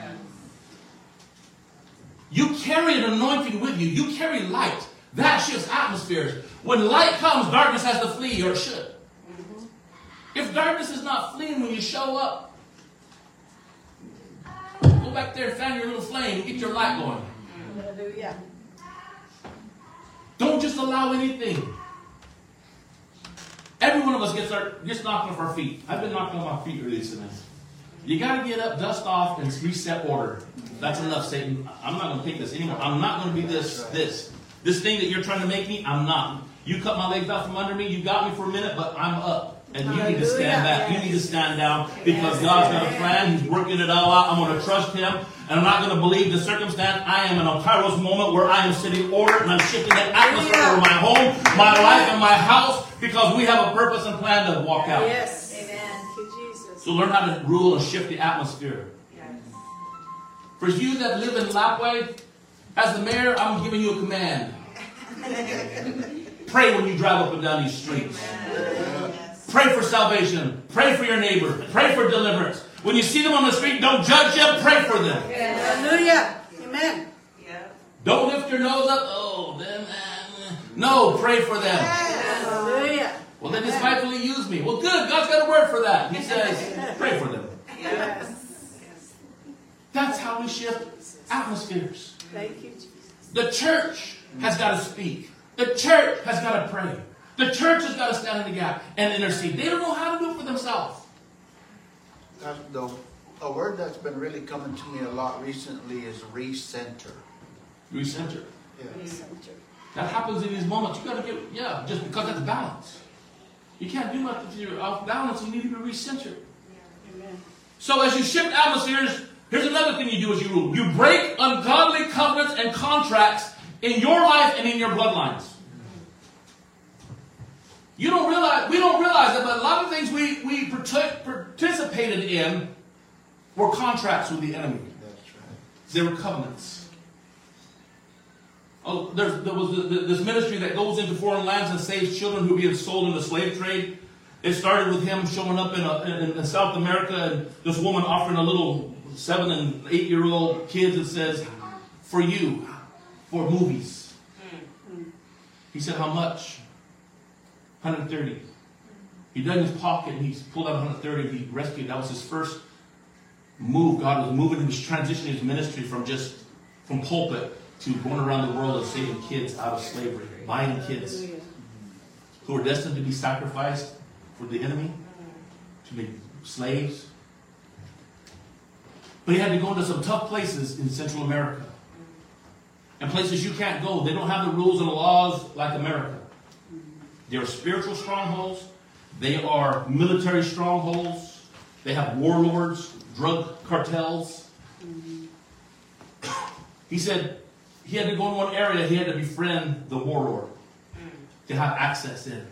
You carry an anointing with you. You carry light. That shifts atmospheres. When light comes, darkness has to flee, or it should. Mm-hmm. If darkness is not fleeing when you show up, go back there and fan your little flame and get your light going. Hallelujah. Don't just allow anything. Every one of us gets our gets knocked off our feet. I've been knocked off my feet recently. You got to get up, dust off, and reset order. That's enough, Satan. I'm not going to take this anymore. I'm not going to be this, this. This thing that you're trying to make me, I'm not. You cut my legs out from under me, you got me for a minute, but I'm up. And you need to stand back. You need to stand down because God's got a plan. He's working it all out. I'm going to trust Him. And I'm not going to believe the circumstance. I am in a Kairos moment where I am setting order and I'm shifting the atmosphere over my home, my life, and my house because we have a purpose and plan to walk out. Yes. Amen. Thank you, Jesus. So learn how to rule and shift the atmosphere. For you that live in Lapway, as the mayor, I'm giving you a command. Pray when you drive up and down these streets. Pray for salvation. Pray for your neighbor. Pray for deliverance. When you see them on the street, don't judge them. Pray for them. Hallelujah. Amen. Don't lift your nose up. Oh, them. Uh, no, pray for them. Hallelujah. Well, they despitefully use me. Well, good. God's got a word for that. He says, pray for them. Yes. That's how we shift atmospheres. Thank you, Jesus. The church has got to speak. The church has got to pray. The church has got to stand in the gap and intercede. They don't know how to do it for themselves. That's the, a word that's been really coming to me a lot recently is recenter. Recenter. Yeah. That happens in these moments. You got to get, yeah, just because that's balance. You can't do nothing if you're off balance. You need to be recentered. Amen. So as you shift atmospheres, here's another thing you do as you rule. You break ungodly covenants and contracts in your life and in your bloodlines. You don't realize, we don't realize that, but a lot of things we, we partic- participated in were contracts with the enemy. That's right. They were covenants. Oh, there's, there was the, the, this ministry that goes into foreign lands and saves children who are being sold in the slave trade. It started with him showing up in, a, in, in South America and this woman offering a little seven and eight year old kids and says, for you, for movies. He said, how much? one hundred thirty. He dug in his pocket and he pulled out one hundred thirty and he rescued. That was his first move. God was moving, he was transitioning his ministry from just from pulpit to going around the world and saving kids out of slavery, buying kids who were destined to be sacrificed for the enemy, to be slaves. But he had to go into some tough places in Central America. And places you can't go. They don't have the rules and the laws like America. They are spiritual strongholds. They are military strongholds. They have warlords, drug cartels. He said he had to go in one area. He had to befriend the warlord to have access in.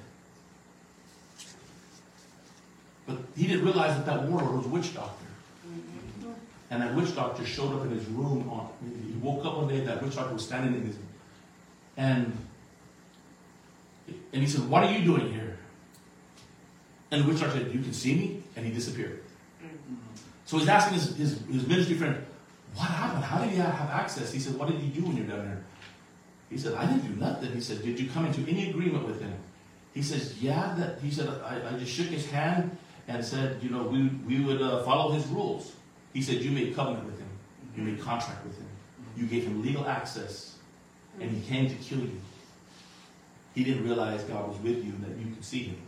But he didn't realize that that warlord was a witch doctor. And that witch doctor showed up in his room. On, he woke up one day, that witch doctor was standing in his room. And, and he said, what are you doing here? And the witch doctor said, you can see me? And he disappeared. Mm-hmm. So he's asking his, his, his ministry friend, what happened? How did he have access? He said, what did you do when you're down there? He said, I didn't do nothing. He said, did you come into any agreement with him? He says, yeah. That, he said, I, I just shook his hand and said, you know, we, we would uh, follow his rules. He said, you made covenant with him. You made contract with him. You gave him legal access. and he came to kill you. He didn't realize God was with you and that you could see him.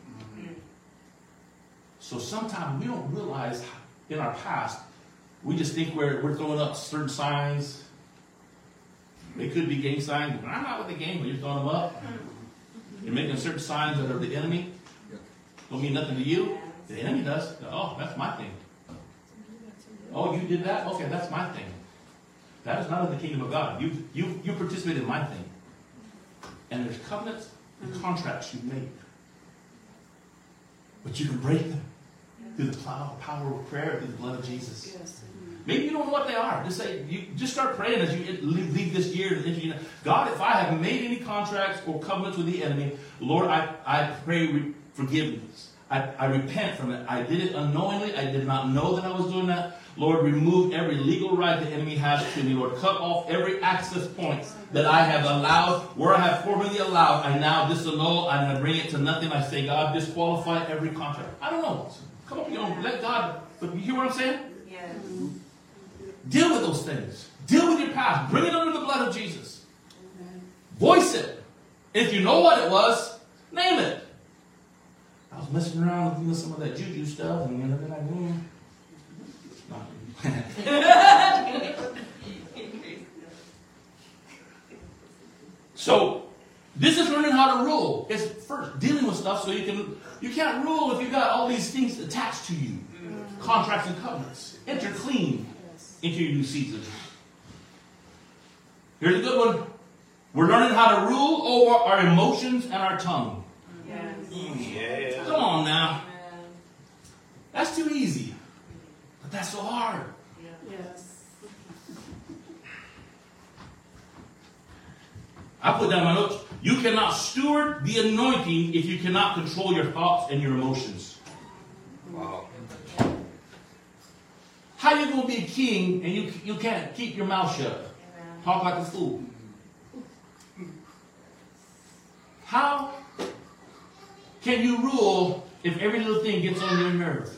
So sometimes we don't realize in our past, we just think we're, we're throwing up certain signs. They could be gang signs. I'm not with the gang, but you're throwing them up. You're making certain signs that are the enemy. Don't mean nothing to you. The enemy does. Oh, that's my thing. Oh, you did that? Okay, that's my thing. That is not of the kingdom of God. You you you participate in my thing. And there's covenants and contracts you make. But you can break them through the power of prayer, through the blood of Jesus. Yes. Maybe you don't know what they are. Just say, you just start praying as you leave, leave this year. You know, God, if I have made any contracts or covenants with the enemy, Lord, I, I pray re- forgiveness. I, I repent from it. I did it unknowingly. I did not know that I was doing that. Lord, remove every legal right the enemy has to me. Lord, cut off every access point that I have allowed, where I have formerly allowed. I now disannul and I bring it to nothing. I say, God, disqualify every contract. I don't know. Come on, you know, let God. But you hear what I'm saying? Yes. Deal with those things. Deal with your past. Bring it under the blood of Jesus. Voice it. If you know what it was, name it. I was messing around with some of that juju stuff, and you know, then I mm, So, this is learning how to rule. It's first dealing with stuff so you can, you can't rule if you got all these things attached to you. Contracts and covenants. Enter clean into your new season. Here's a good one. We're learning how to rule over our emotions and our tongue. Yes. Yeah. Come on now. That's too easy. But that's so hard. Yes. I put down my notes. You cannot steward the anointing if you cannot control your thoughts and your emotions. Wow. How you going to be a king and you, you can't keep your mouth shut? Talk like a fool. How can you rule if every little thing gets on your nerve?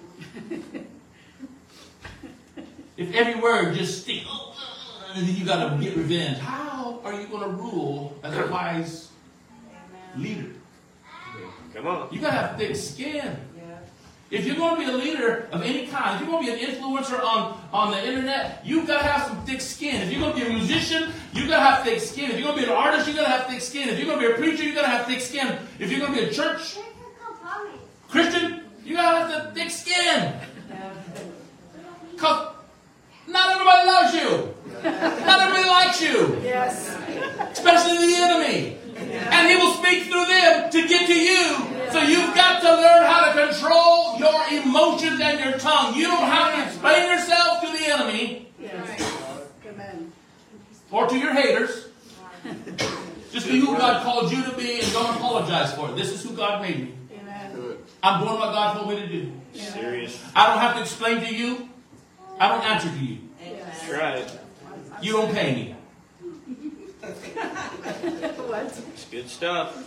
If every word just sticks, and then you got to get revenge. How are you going to rule as a wise leader? Come on. You got to have thick skin. If you're going to be a leader of any kind, if you're going to be an influencer on, on the internet, you've got to have some thick skin. If you're going to be a musician, you've got to have thick skin. If you're going to be an artist, you've got to have thick skin. If you're going to be a preacher, you've got to have thick skin. If you're going to be a church Christian, you got to have the thick skin. Because not everybody loves you. Not everybody likes you. Yes. Especially the enemy. And he will speak through them to get to you. So you've got to learn how to control your emotions and your tongue. You don't have to explain yourself to the enemy. Yes. Amen. Or to your haters. Just be who God called you to be and don't apologize for it. This is who God made me. Amen. I'm doing what God told me to do. Serious. I don't have to explain to you. I don't answer to you. That's right. You don't pay me. What? It's good stuff.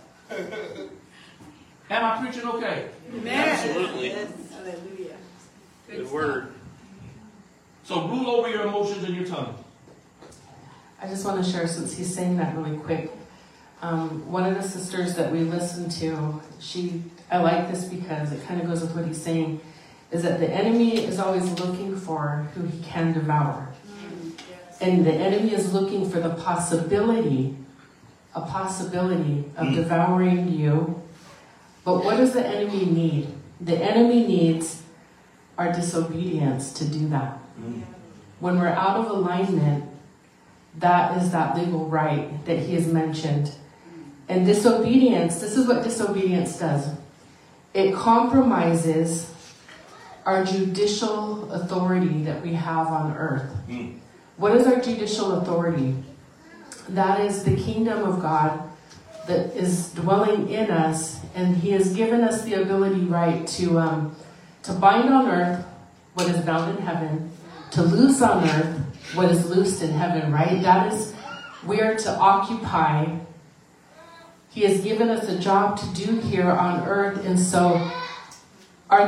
Am I preaching okay? Amen. Absolutely. Hallelujah. Good word. So rule over your emotions and your tongue. I just want to share, since he's saying that really quick. Um, one of the sisters that we listened to, she, I like this because it kind of goes with what he's saying, is that the enemy is always looking for who he can devour. And the enemy is looking for the possibility, a possibility of mm. devouring you. But what does the enemy need? The enemy needs our disobedience to do that. Mm. When we're out of alignment, that is that legal right that he has mentioned. And disobedience, this is what disobedience does. It compromises our judicial authority that we have on earth. Mm. What is our judicial authority? That is the kingdom of God that is dwelling in us, and he has given us the ability, right, to um, to bind on earth what is bound in heaven, to loose on earth what is loosed in heaven, right? That is, we are to occupy. He has given us a job to do here on earth, and so our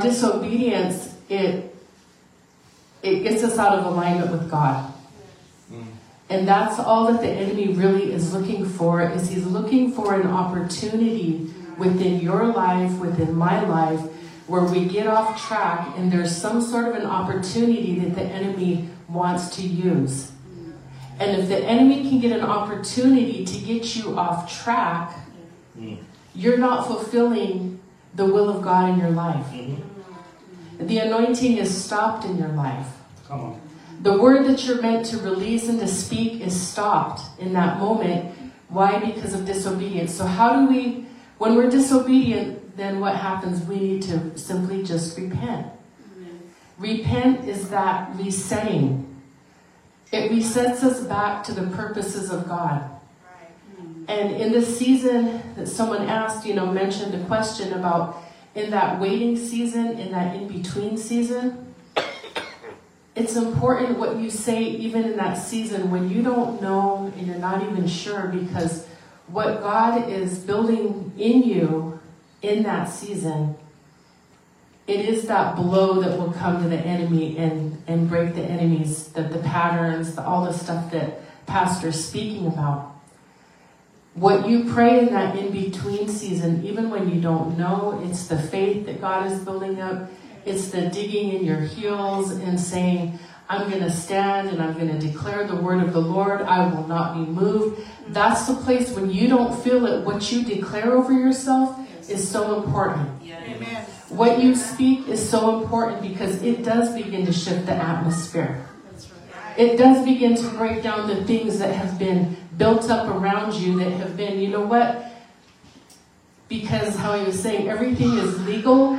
disobedience, it it gets us out of alignment with God. Mm. And that's all that the enemy really is looking for, is he's looking for an opportunity within your life, within my life, where we get off track and there's some sort of an opportunity that the enemy wants to use. And if the enemy can get an opportunity to get you off track, mm. you're not fulfilling the will of God in your life. Mm-hmm. The anointing is stopped in your life. Come on. The word that you're meant to release and to speak is stopped in that moment. Why? Because of disobedience. So how do we, when we're disobedient, then what happens? We need to simply just repent. Mm-hmm. Repent is that resetting. It resets us back to the purposes of God. Right. Mm-hmm. And in this season that someone asked, you know, mentioned a question about in that waiting season, in that in-between season, it's important what you say even in that season when you don't know and you're not even sure, because what God is building in you in that season, it is that blow that will come to the enemy and, and break the enemies, the, the patterns, the, all the stuff that Pastor's speaking about. What you pray in that in-between season, even when you don't know, it's the faith that God is building up. It's the digging in your heels and saying, I'm going to stand and I'm going to declare the word of the Lord. I will not be moved. That's the place when you don't feel it. What you declare over yourself is so important. Amen. What you speak is so important because it does begin to shift the atmosphere. That's right. It does begin to break down the things that have been built up around you that have been, you know what? Because how he was saying, everything is legal.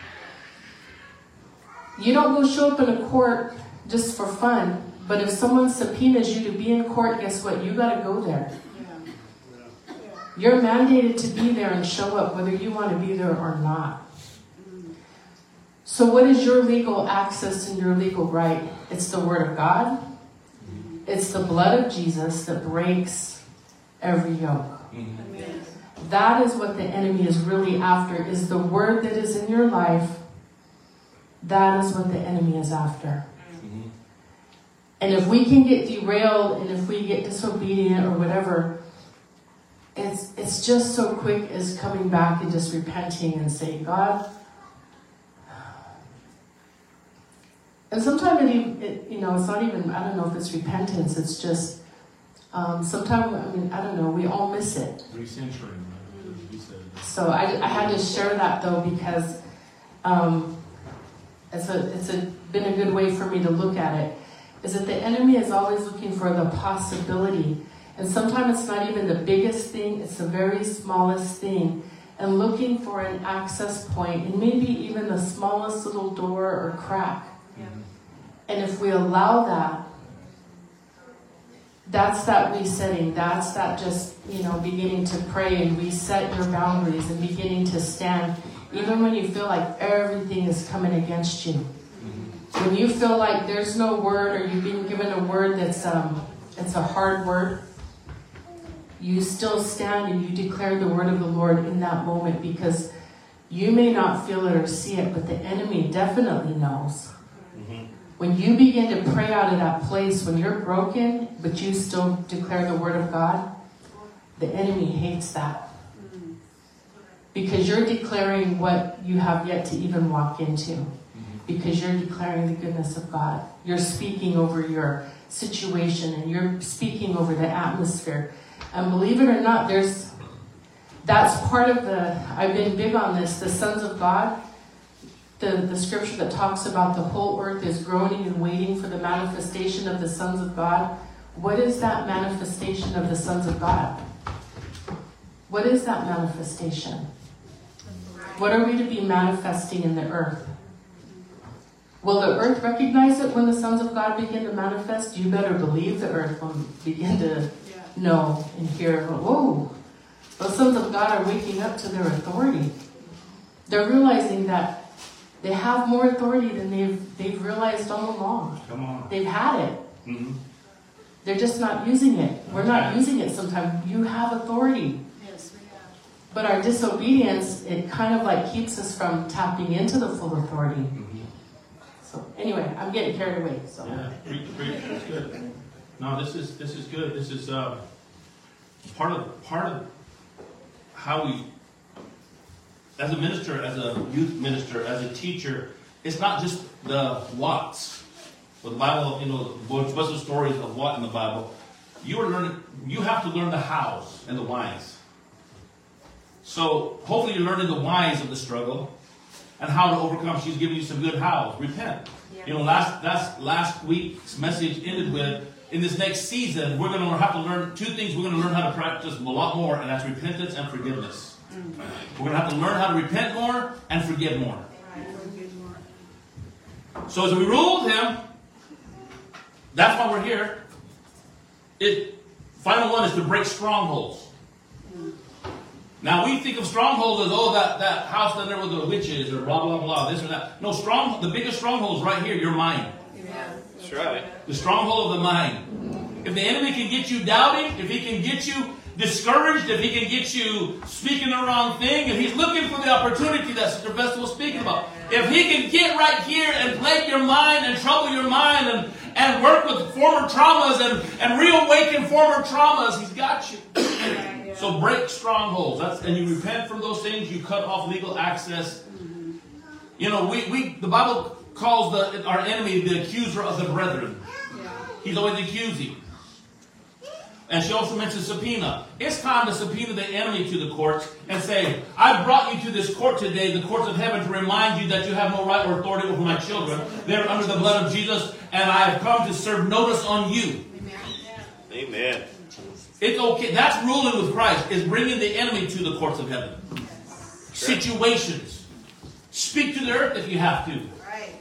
You don't go show up in a court just for fun, but if someone subpoenas you to be in court, guess what? You got to go there. Yeah. Yeah. You're mandated to be there and show up, whether you want to be there or not. So what is your legal access and your legal right? It's the Word of God. It's the blood of Jesus that breaks every yoke. Amen. That is what the enemy is really after, is the Word that is in your life. That is what the enemy is after. Mm-hmm. And if we can get derailed and if we get disobedient or whatever, it's it's just so quick as coming back and just repenting and saying, God. And sometimes it, it, you know, it's not even, I don't know if it's repentance, it's just, um, sometimes, I mean, I don't know, we all miss it. Recentering. So I, I had to share that though, because um, it's a it's a been a good way for me to look at it, is that the enemy is always looking for the possibility. And sometimes it's not even the biggest thing, it's the very smallest thing. And looking for an access point, and maybe even the smallest little door or crack. Yeah. And if we allow that, that's that resetting. That's that just, you know, beginning to pray and reset your boundaries and beginning to stand, even when you feel like everything is coming against you. Mm-hmm. When you feel like there's no word, or you've been given a word that's um, it's a hard word, you still stand and you declare the word of the Lord in that moment, because you may not feel it or see it, but the enemy definitely knows. Mm-hmm. When you begin to pray out of that place, when you're broken, but you still declare the word of God, the enemy hates that. Because you're declaring what you have yet to even walk into. Because you're declaring the goodness of God. You're speaking over your situation, and you're speaking over the atmosphere. And believe it or not, there's, that's part of the, I've been big on this, the sons of God. The, the scripture that talks about the whole earth is groaning and waiting for the manifestation of the sons of God. What is that manifestation of the sons of God? What is that manifestation? What are we to be manifesting in the earth? Will the earth recognize it when the sons of God begin to manifest? You better believe the earth will begin to know and hear, whoa, those sons of God are waking up to their authority. They're realizing that they have more authority than they've they've realized all along. Come on. They've had it. Mm-hmm. They're just not using it. We're not using it sometimes. You have authority. Yes, we have. But our disobedience, it kind of like keeps us from tapping into the full authority. Mm-hmm. So anyway, I'm getting carried away. So yeah, preach, preach. That's good. No, this is this is good. This is uh, part of part of how we, as a minister, as a youth minister, as a teacher, it's not just the whats. But the Bible, you know, what's the stories of what in the Bible? You are learning. You have to learn the hows and the whys. So hopefully you're learning the whys of the struggle and how to overcome. She's giving you some good hows. Repent. Yeah. You know, last last last week's message ended with, in this next season, we're going to have to learn two things. We're going to learn how to practice a lot more, and that's repentance and forgiveness. Mm-hmm. We're going to have to learn how to repent more and forgive more. So as we ruled him, that's why we're here. It, final one is to break strongholds. Now we think of strongholds as, oh, that, that house down there with the witches or blah, blah, blah, this or that. No, strong. The biggest stronghold is right here, your mind. That's right. The stronghold of the mind. If the enemy can get you doubting, if he can get you discouraged, if he can get you speaking the wrong thing, if he's looking for the opportunity that Sister Vesta was speaking about, if he can get right here and plague your mind and trouble your mind and, and work with former traumas and, and reawaken former traumas, he's got you. So break strongholds. That's, and you repent from those things. You cut off legal access. You know, we, we the Bible calls the, our enemy the accuser of the brethren. He's always accusing. And she also mentions subpoena. It's time to subpoena the enemy to the courts and say, I brought you to this court today, the courts of heaven, to remind you that you have no right or authority over my children. They're under the blood of Jesus, and I have come to serve notice on you. Amen. It's okay. That's ruling with Christ, is bringing the enemy to the courts of heaven. Sure. Situations. Speak to the earth if you have to. Right.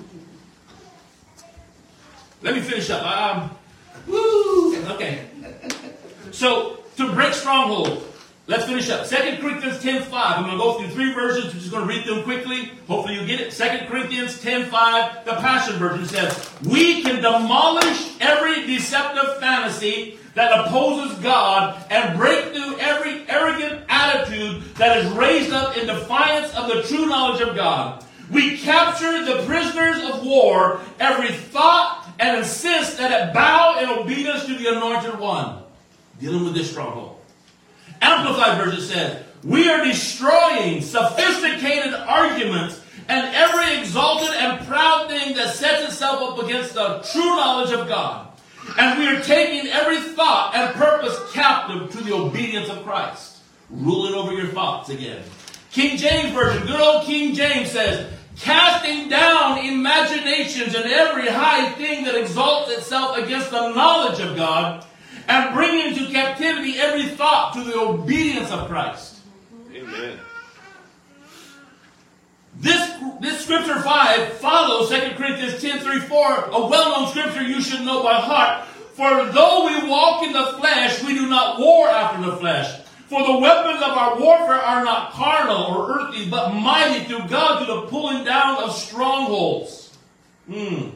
Let me finish up. Um, woo! Okay. So, to break strongholds, let's finish up. Second Corinthians ten five. I'm going to go through three versions. I'm just going to read them quickly. Hopefully you get it. Second Corinthians ten five, the Passion Version says, we can demolish every deceptive fantasy that opposes God and break through every arrogant attitude that is raised up in defiance of the true knowledge of God. We capture the prisoners of war, every thought, and insist that it bow in obedience to the Anointed One. Dealing with this stronghold. Amplified Version says, we are destroying sophisticated arguments and every exalted and proud thing that sets itself up against the true knowledge of God. And we are taking every thought and purpose captive to the obedience of Christ. Ruling over your thoughts again. King James Version, good old King James says, casting down imaginations and every high thing that exalts itself against the knowledge of God, and bringing into captivity every thought to the obedience of Christ. Amen. This, this scripture five follows Second Corinthians ten three four, a well-known scripture you should know by heart. For though we walk in the flesh, we do not war after the flesh. For the weapons of our warfare are not carnal or earthly, but mighty through God to the pulling down of strongholds. Hmm.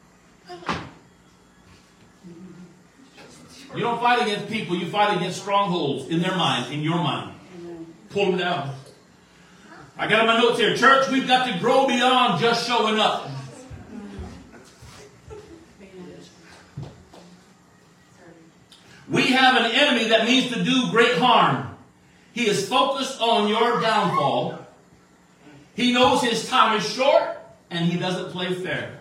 You don't fight against people, you fight against strongholds in their mind, in your mind. Pull them down. I got in my notes here. Church, we've got to grow beyond just showing up. We have an enemy that means to do great harm. He is focused on your downfall. He knows his time is short, and he doesn't play fair.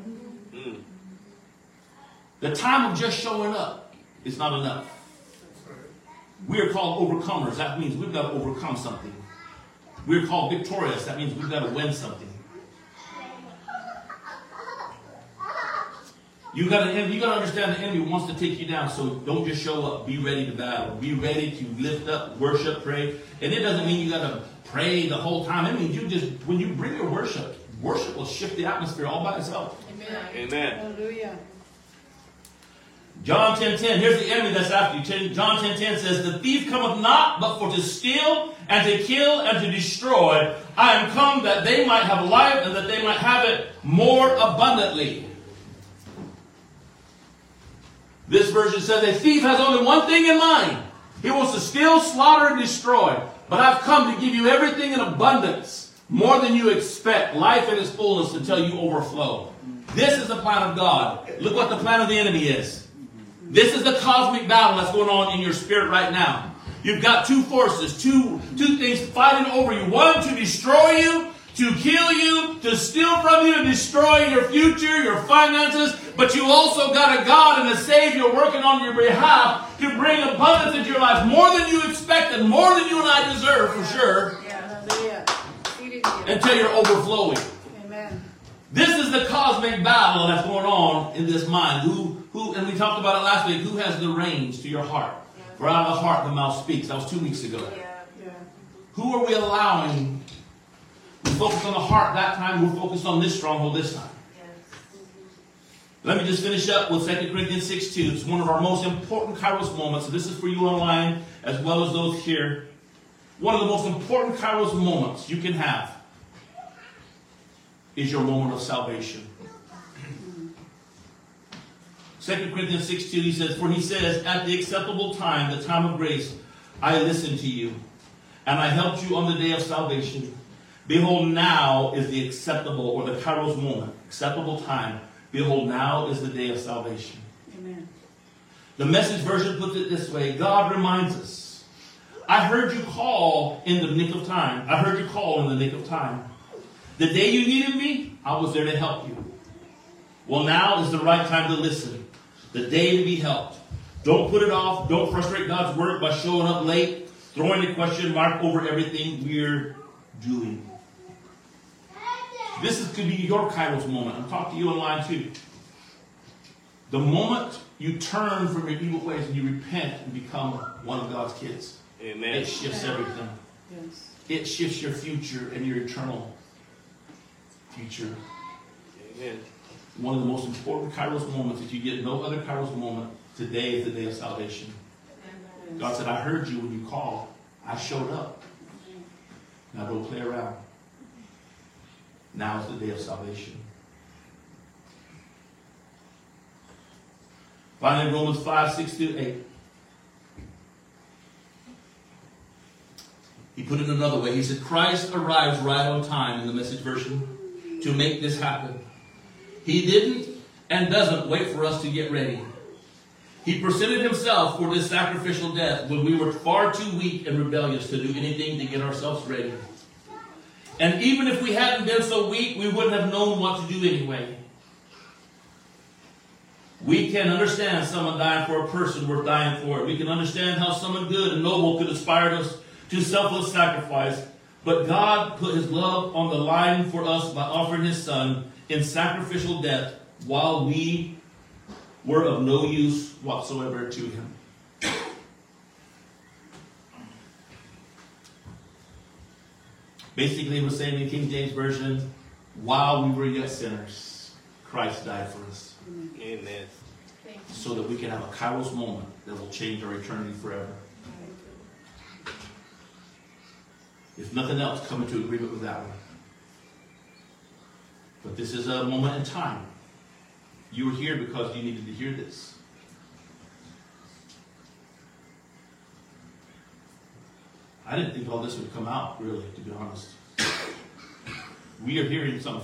The time of just showing up is not enough. We are called overcomers. That means we've got to overcome something. We're called victorious. That means we've got to win something. You got to, you got to understand the enemy wants to take you down. So don't just show up. Be ready to battle. Be ready to lift up, worship, pray. And it doesn't mean you got to pray the whole time. It means you just, when you bring your worship, worship will shift the atmosphere all by itself. Amen. Amen. Hallelujah. John ten ten, here's the enemy that's after you. John ten ten says, the thief cometh not, but for to steal, and to kill, and to destroy. I am come that they might have life, and that they might have it more abundantly. This version says, a thief has only one thing in mind. He wants to steal, slaughter, and destroy. But I've come to give you everything in abundance, more than you expect, life in its fullness until you overflow. This is the plan of God. Look what the plan of the enemy is. This is the cosmic battle that's going on in your spirit right now. You've got two forces, two, two things fighting over you. One to destroy you, to kill you, to steal from you, to destroy your future, your finances. But you also got a God and a Savior working on your behalf to bring abundance into your life. More than you expected, more than you and I deserve for sure. Hallelujah. Until you're overflowing. Amen. This is the cosmic battle that's going on in this mind. Who, who, and we talked about it last week. Who has the reins to your heart? For out of the heart the mouth speaks. That was two weeks ago. Yeah. Who are we allowing? We focused on the heart that time. We're focused on this stronghold this time. Let me just finish up with Second Corinthians six two. It's one of our most important Kairos moments. So this is for you online as well as those here. One of the most important Kairos moments you can have is your moment of salvation. Second Corinthians six two, he says, for he says, at the acceptable time, the time of grace, I listened to you, and I helped you on the day of salvation. Behold, now is the acceptable, or the Kairos moment, acceptable time. Behold, now is the day of salvation. Amen. The Message version puts it this way. God reminds us, I heard you call in the nick of time. I heard you call in the nick of time. The day you needed me, I was there to help you. Well, now is the right time to listen. The day to be helped. Don't put it off. Don't frustrate God's work by showing up late, throwing a question mark over everything we're doing. This is, could be your Kairos moment. I'm talking to you online too. The moment you turn from your evil ways and you repent and become one of God's kids, Amen. it shifts everything. Yes. It shifts your future and your eternal future. Amen. One of the most important Kairos moments, if you get no other Kairos moment, today is the day of salvation. God said, I heard you when you called. I showed up. Now don't play around. Now is the day of salvation. Finally, Romans five, six through eight. He put it another way. He said, Christ arrives right on time in the Message version to make this happen. He didn't and doesn't wait for us to get ready. He presented himself for this sacrificial death when we were far too weak and rebellious to do anything to get ourselves ready. And even if we hadn't been so weak, we wouldn't have known what to do anyway. We can understand someone dying for a person worth dying for. We can understand how someone good and noble could inspire us to selfless sacrifice. But God put his love on the line for us by offering his son in sacrificial death while we were of no use whatsoever to him. Basically, it was saying in King James Version, while we were yet sinners, Christ died for us. Amen. So that we can have a Kairos moment that will change our eternity forever. If nothing else, come into agreement with that one. But this is a moment in time. You were here because you needed to hear this. I didn't think all this would come out, really, to be honest. We are hearing something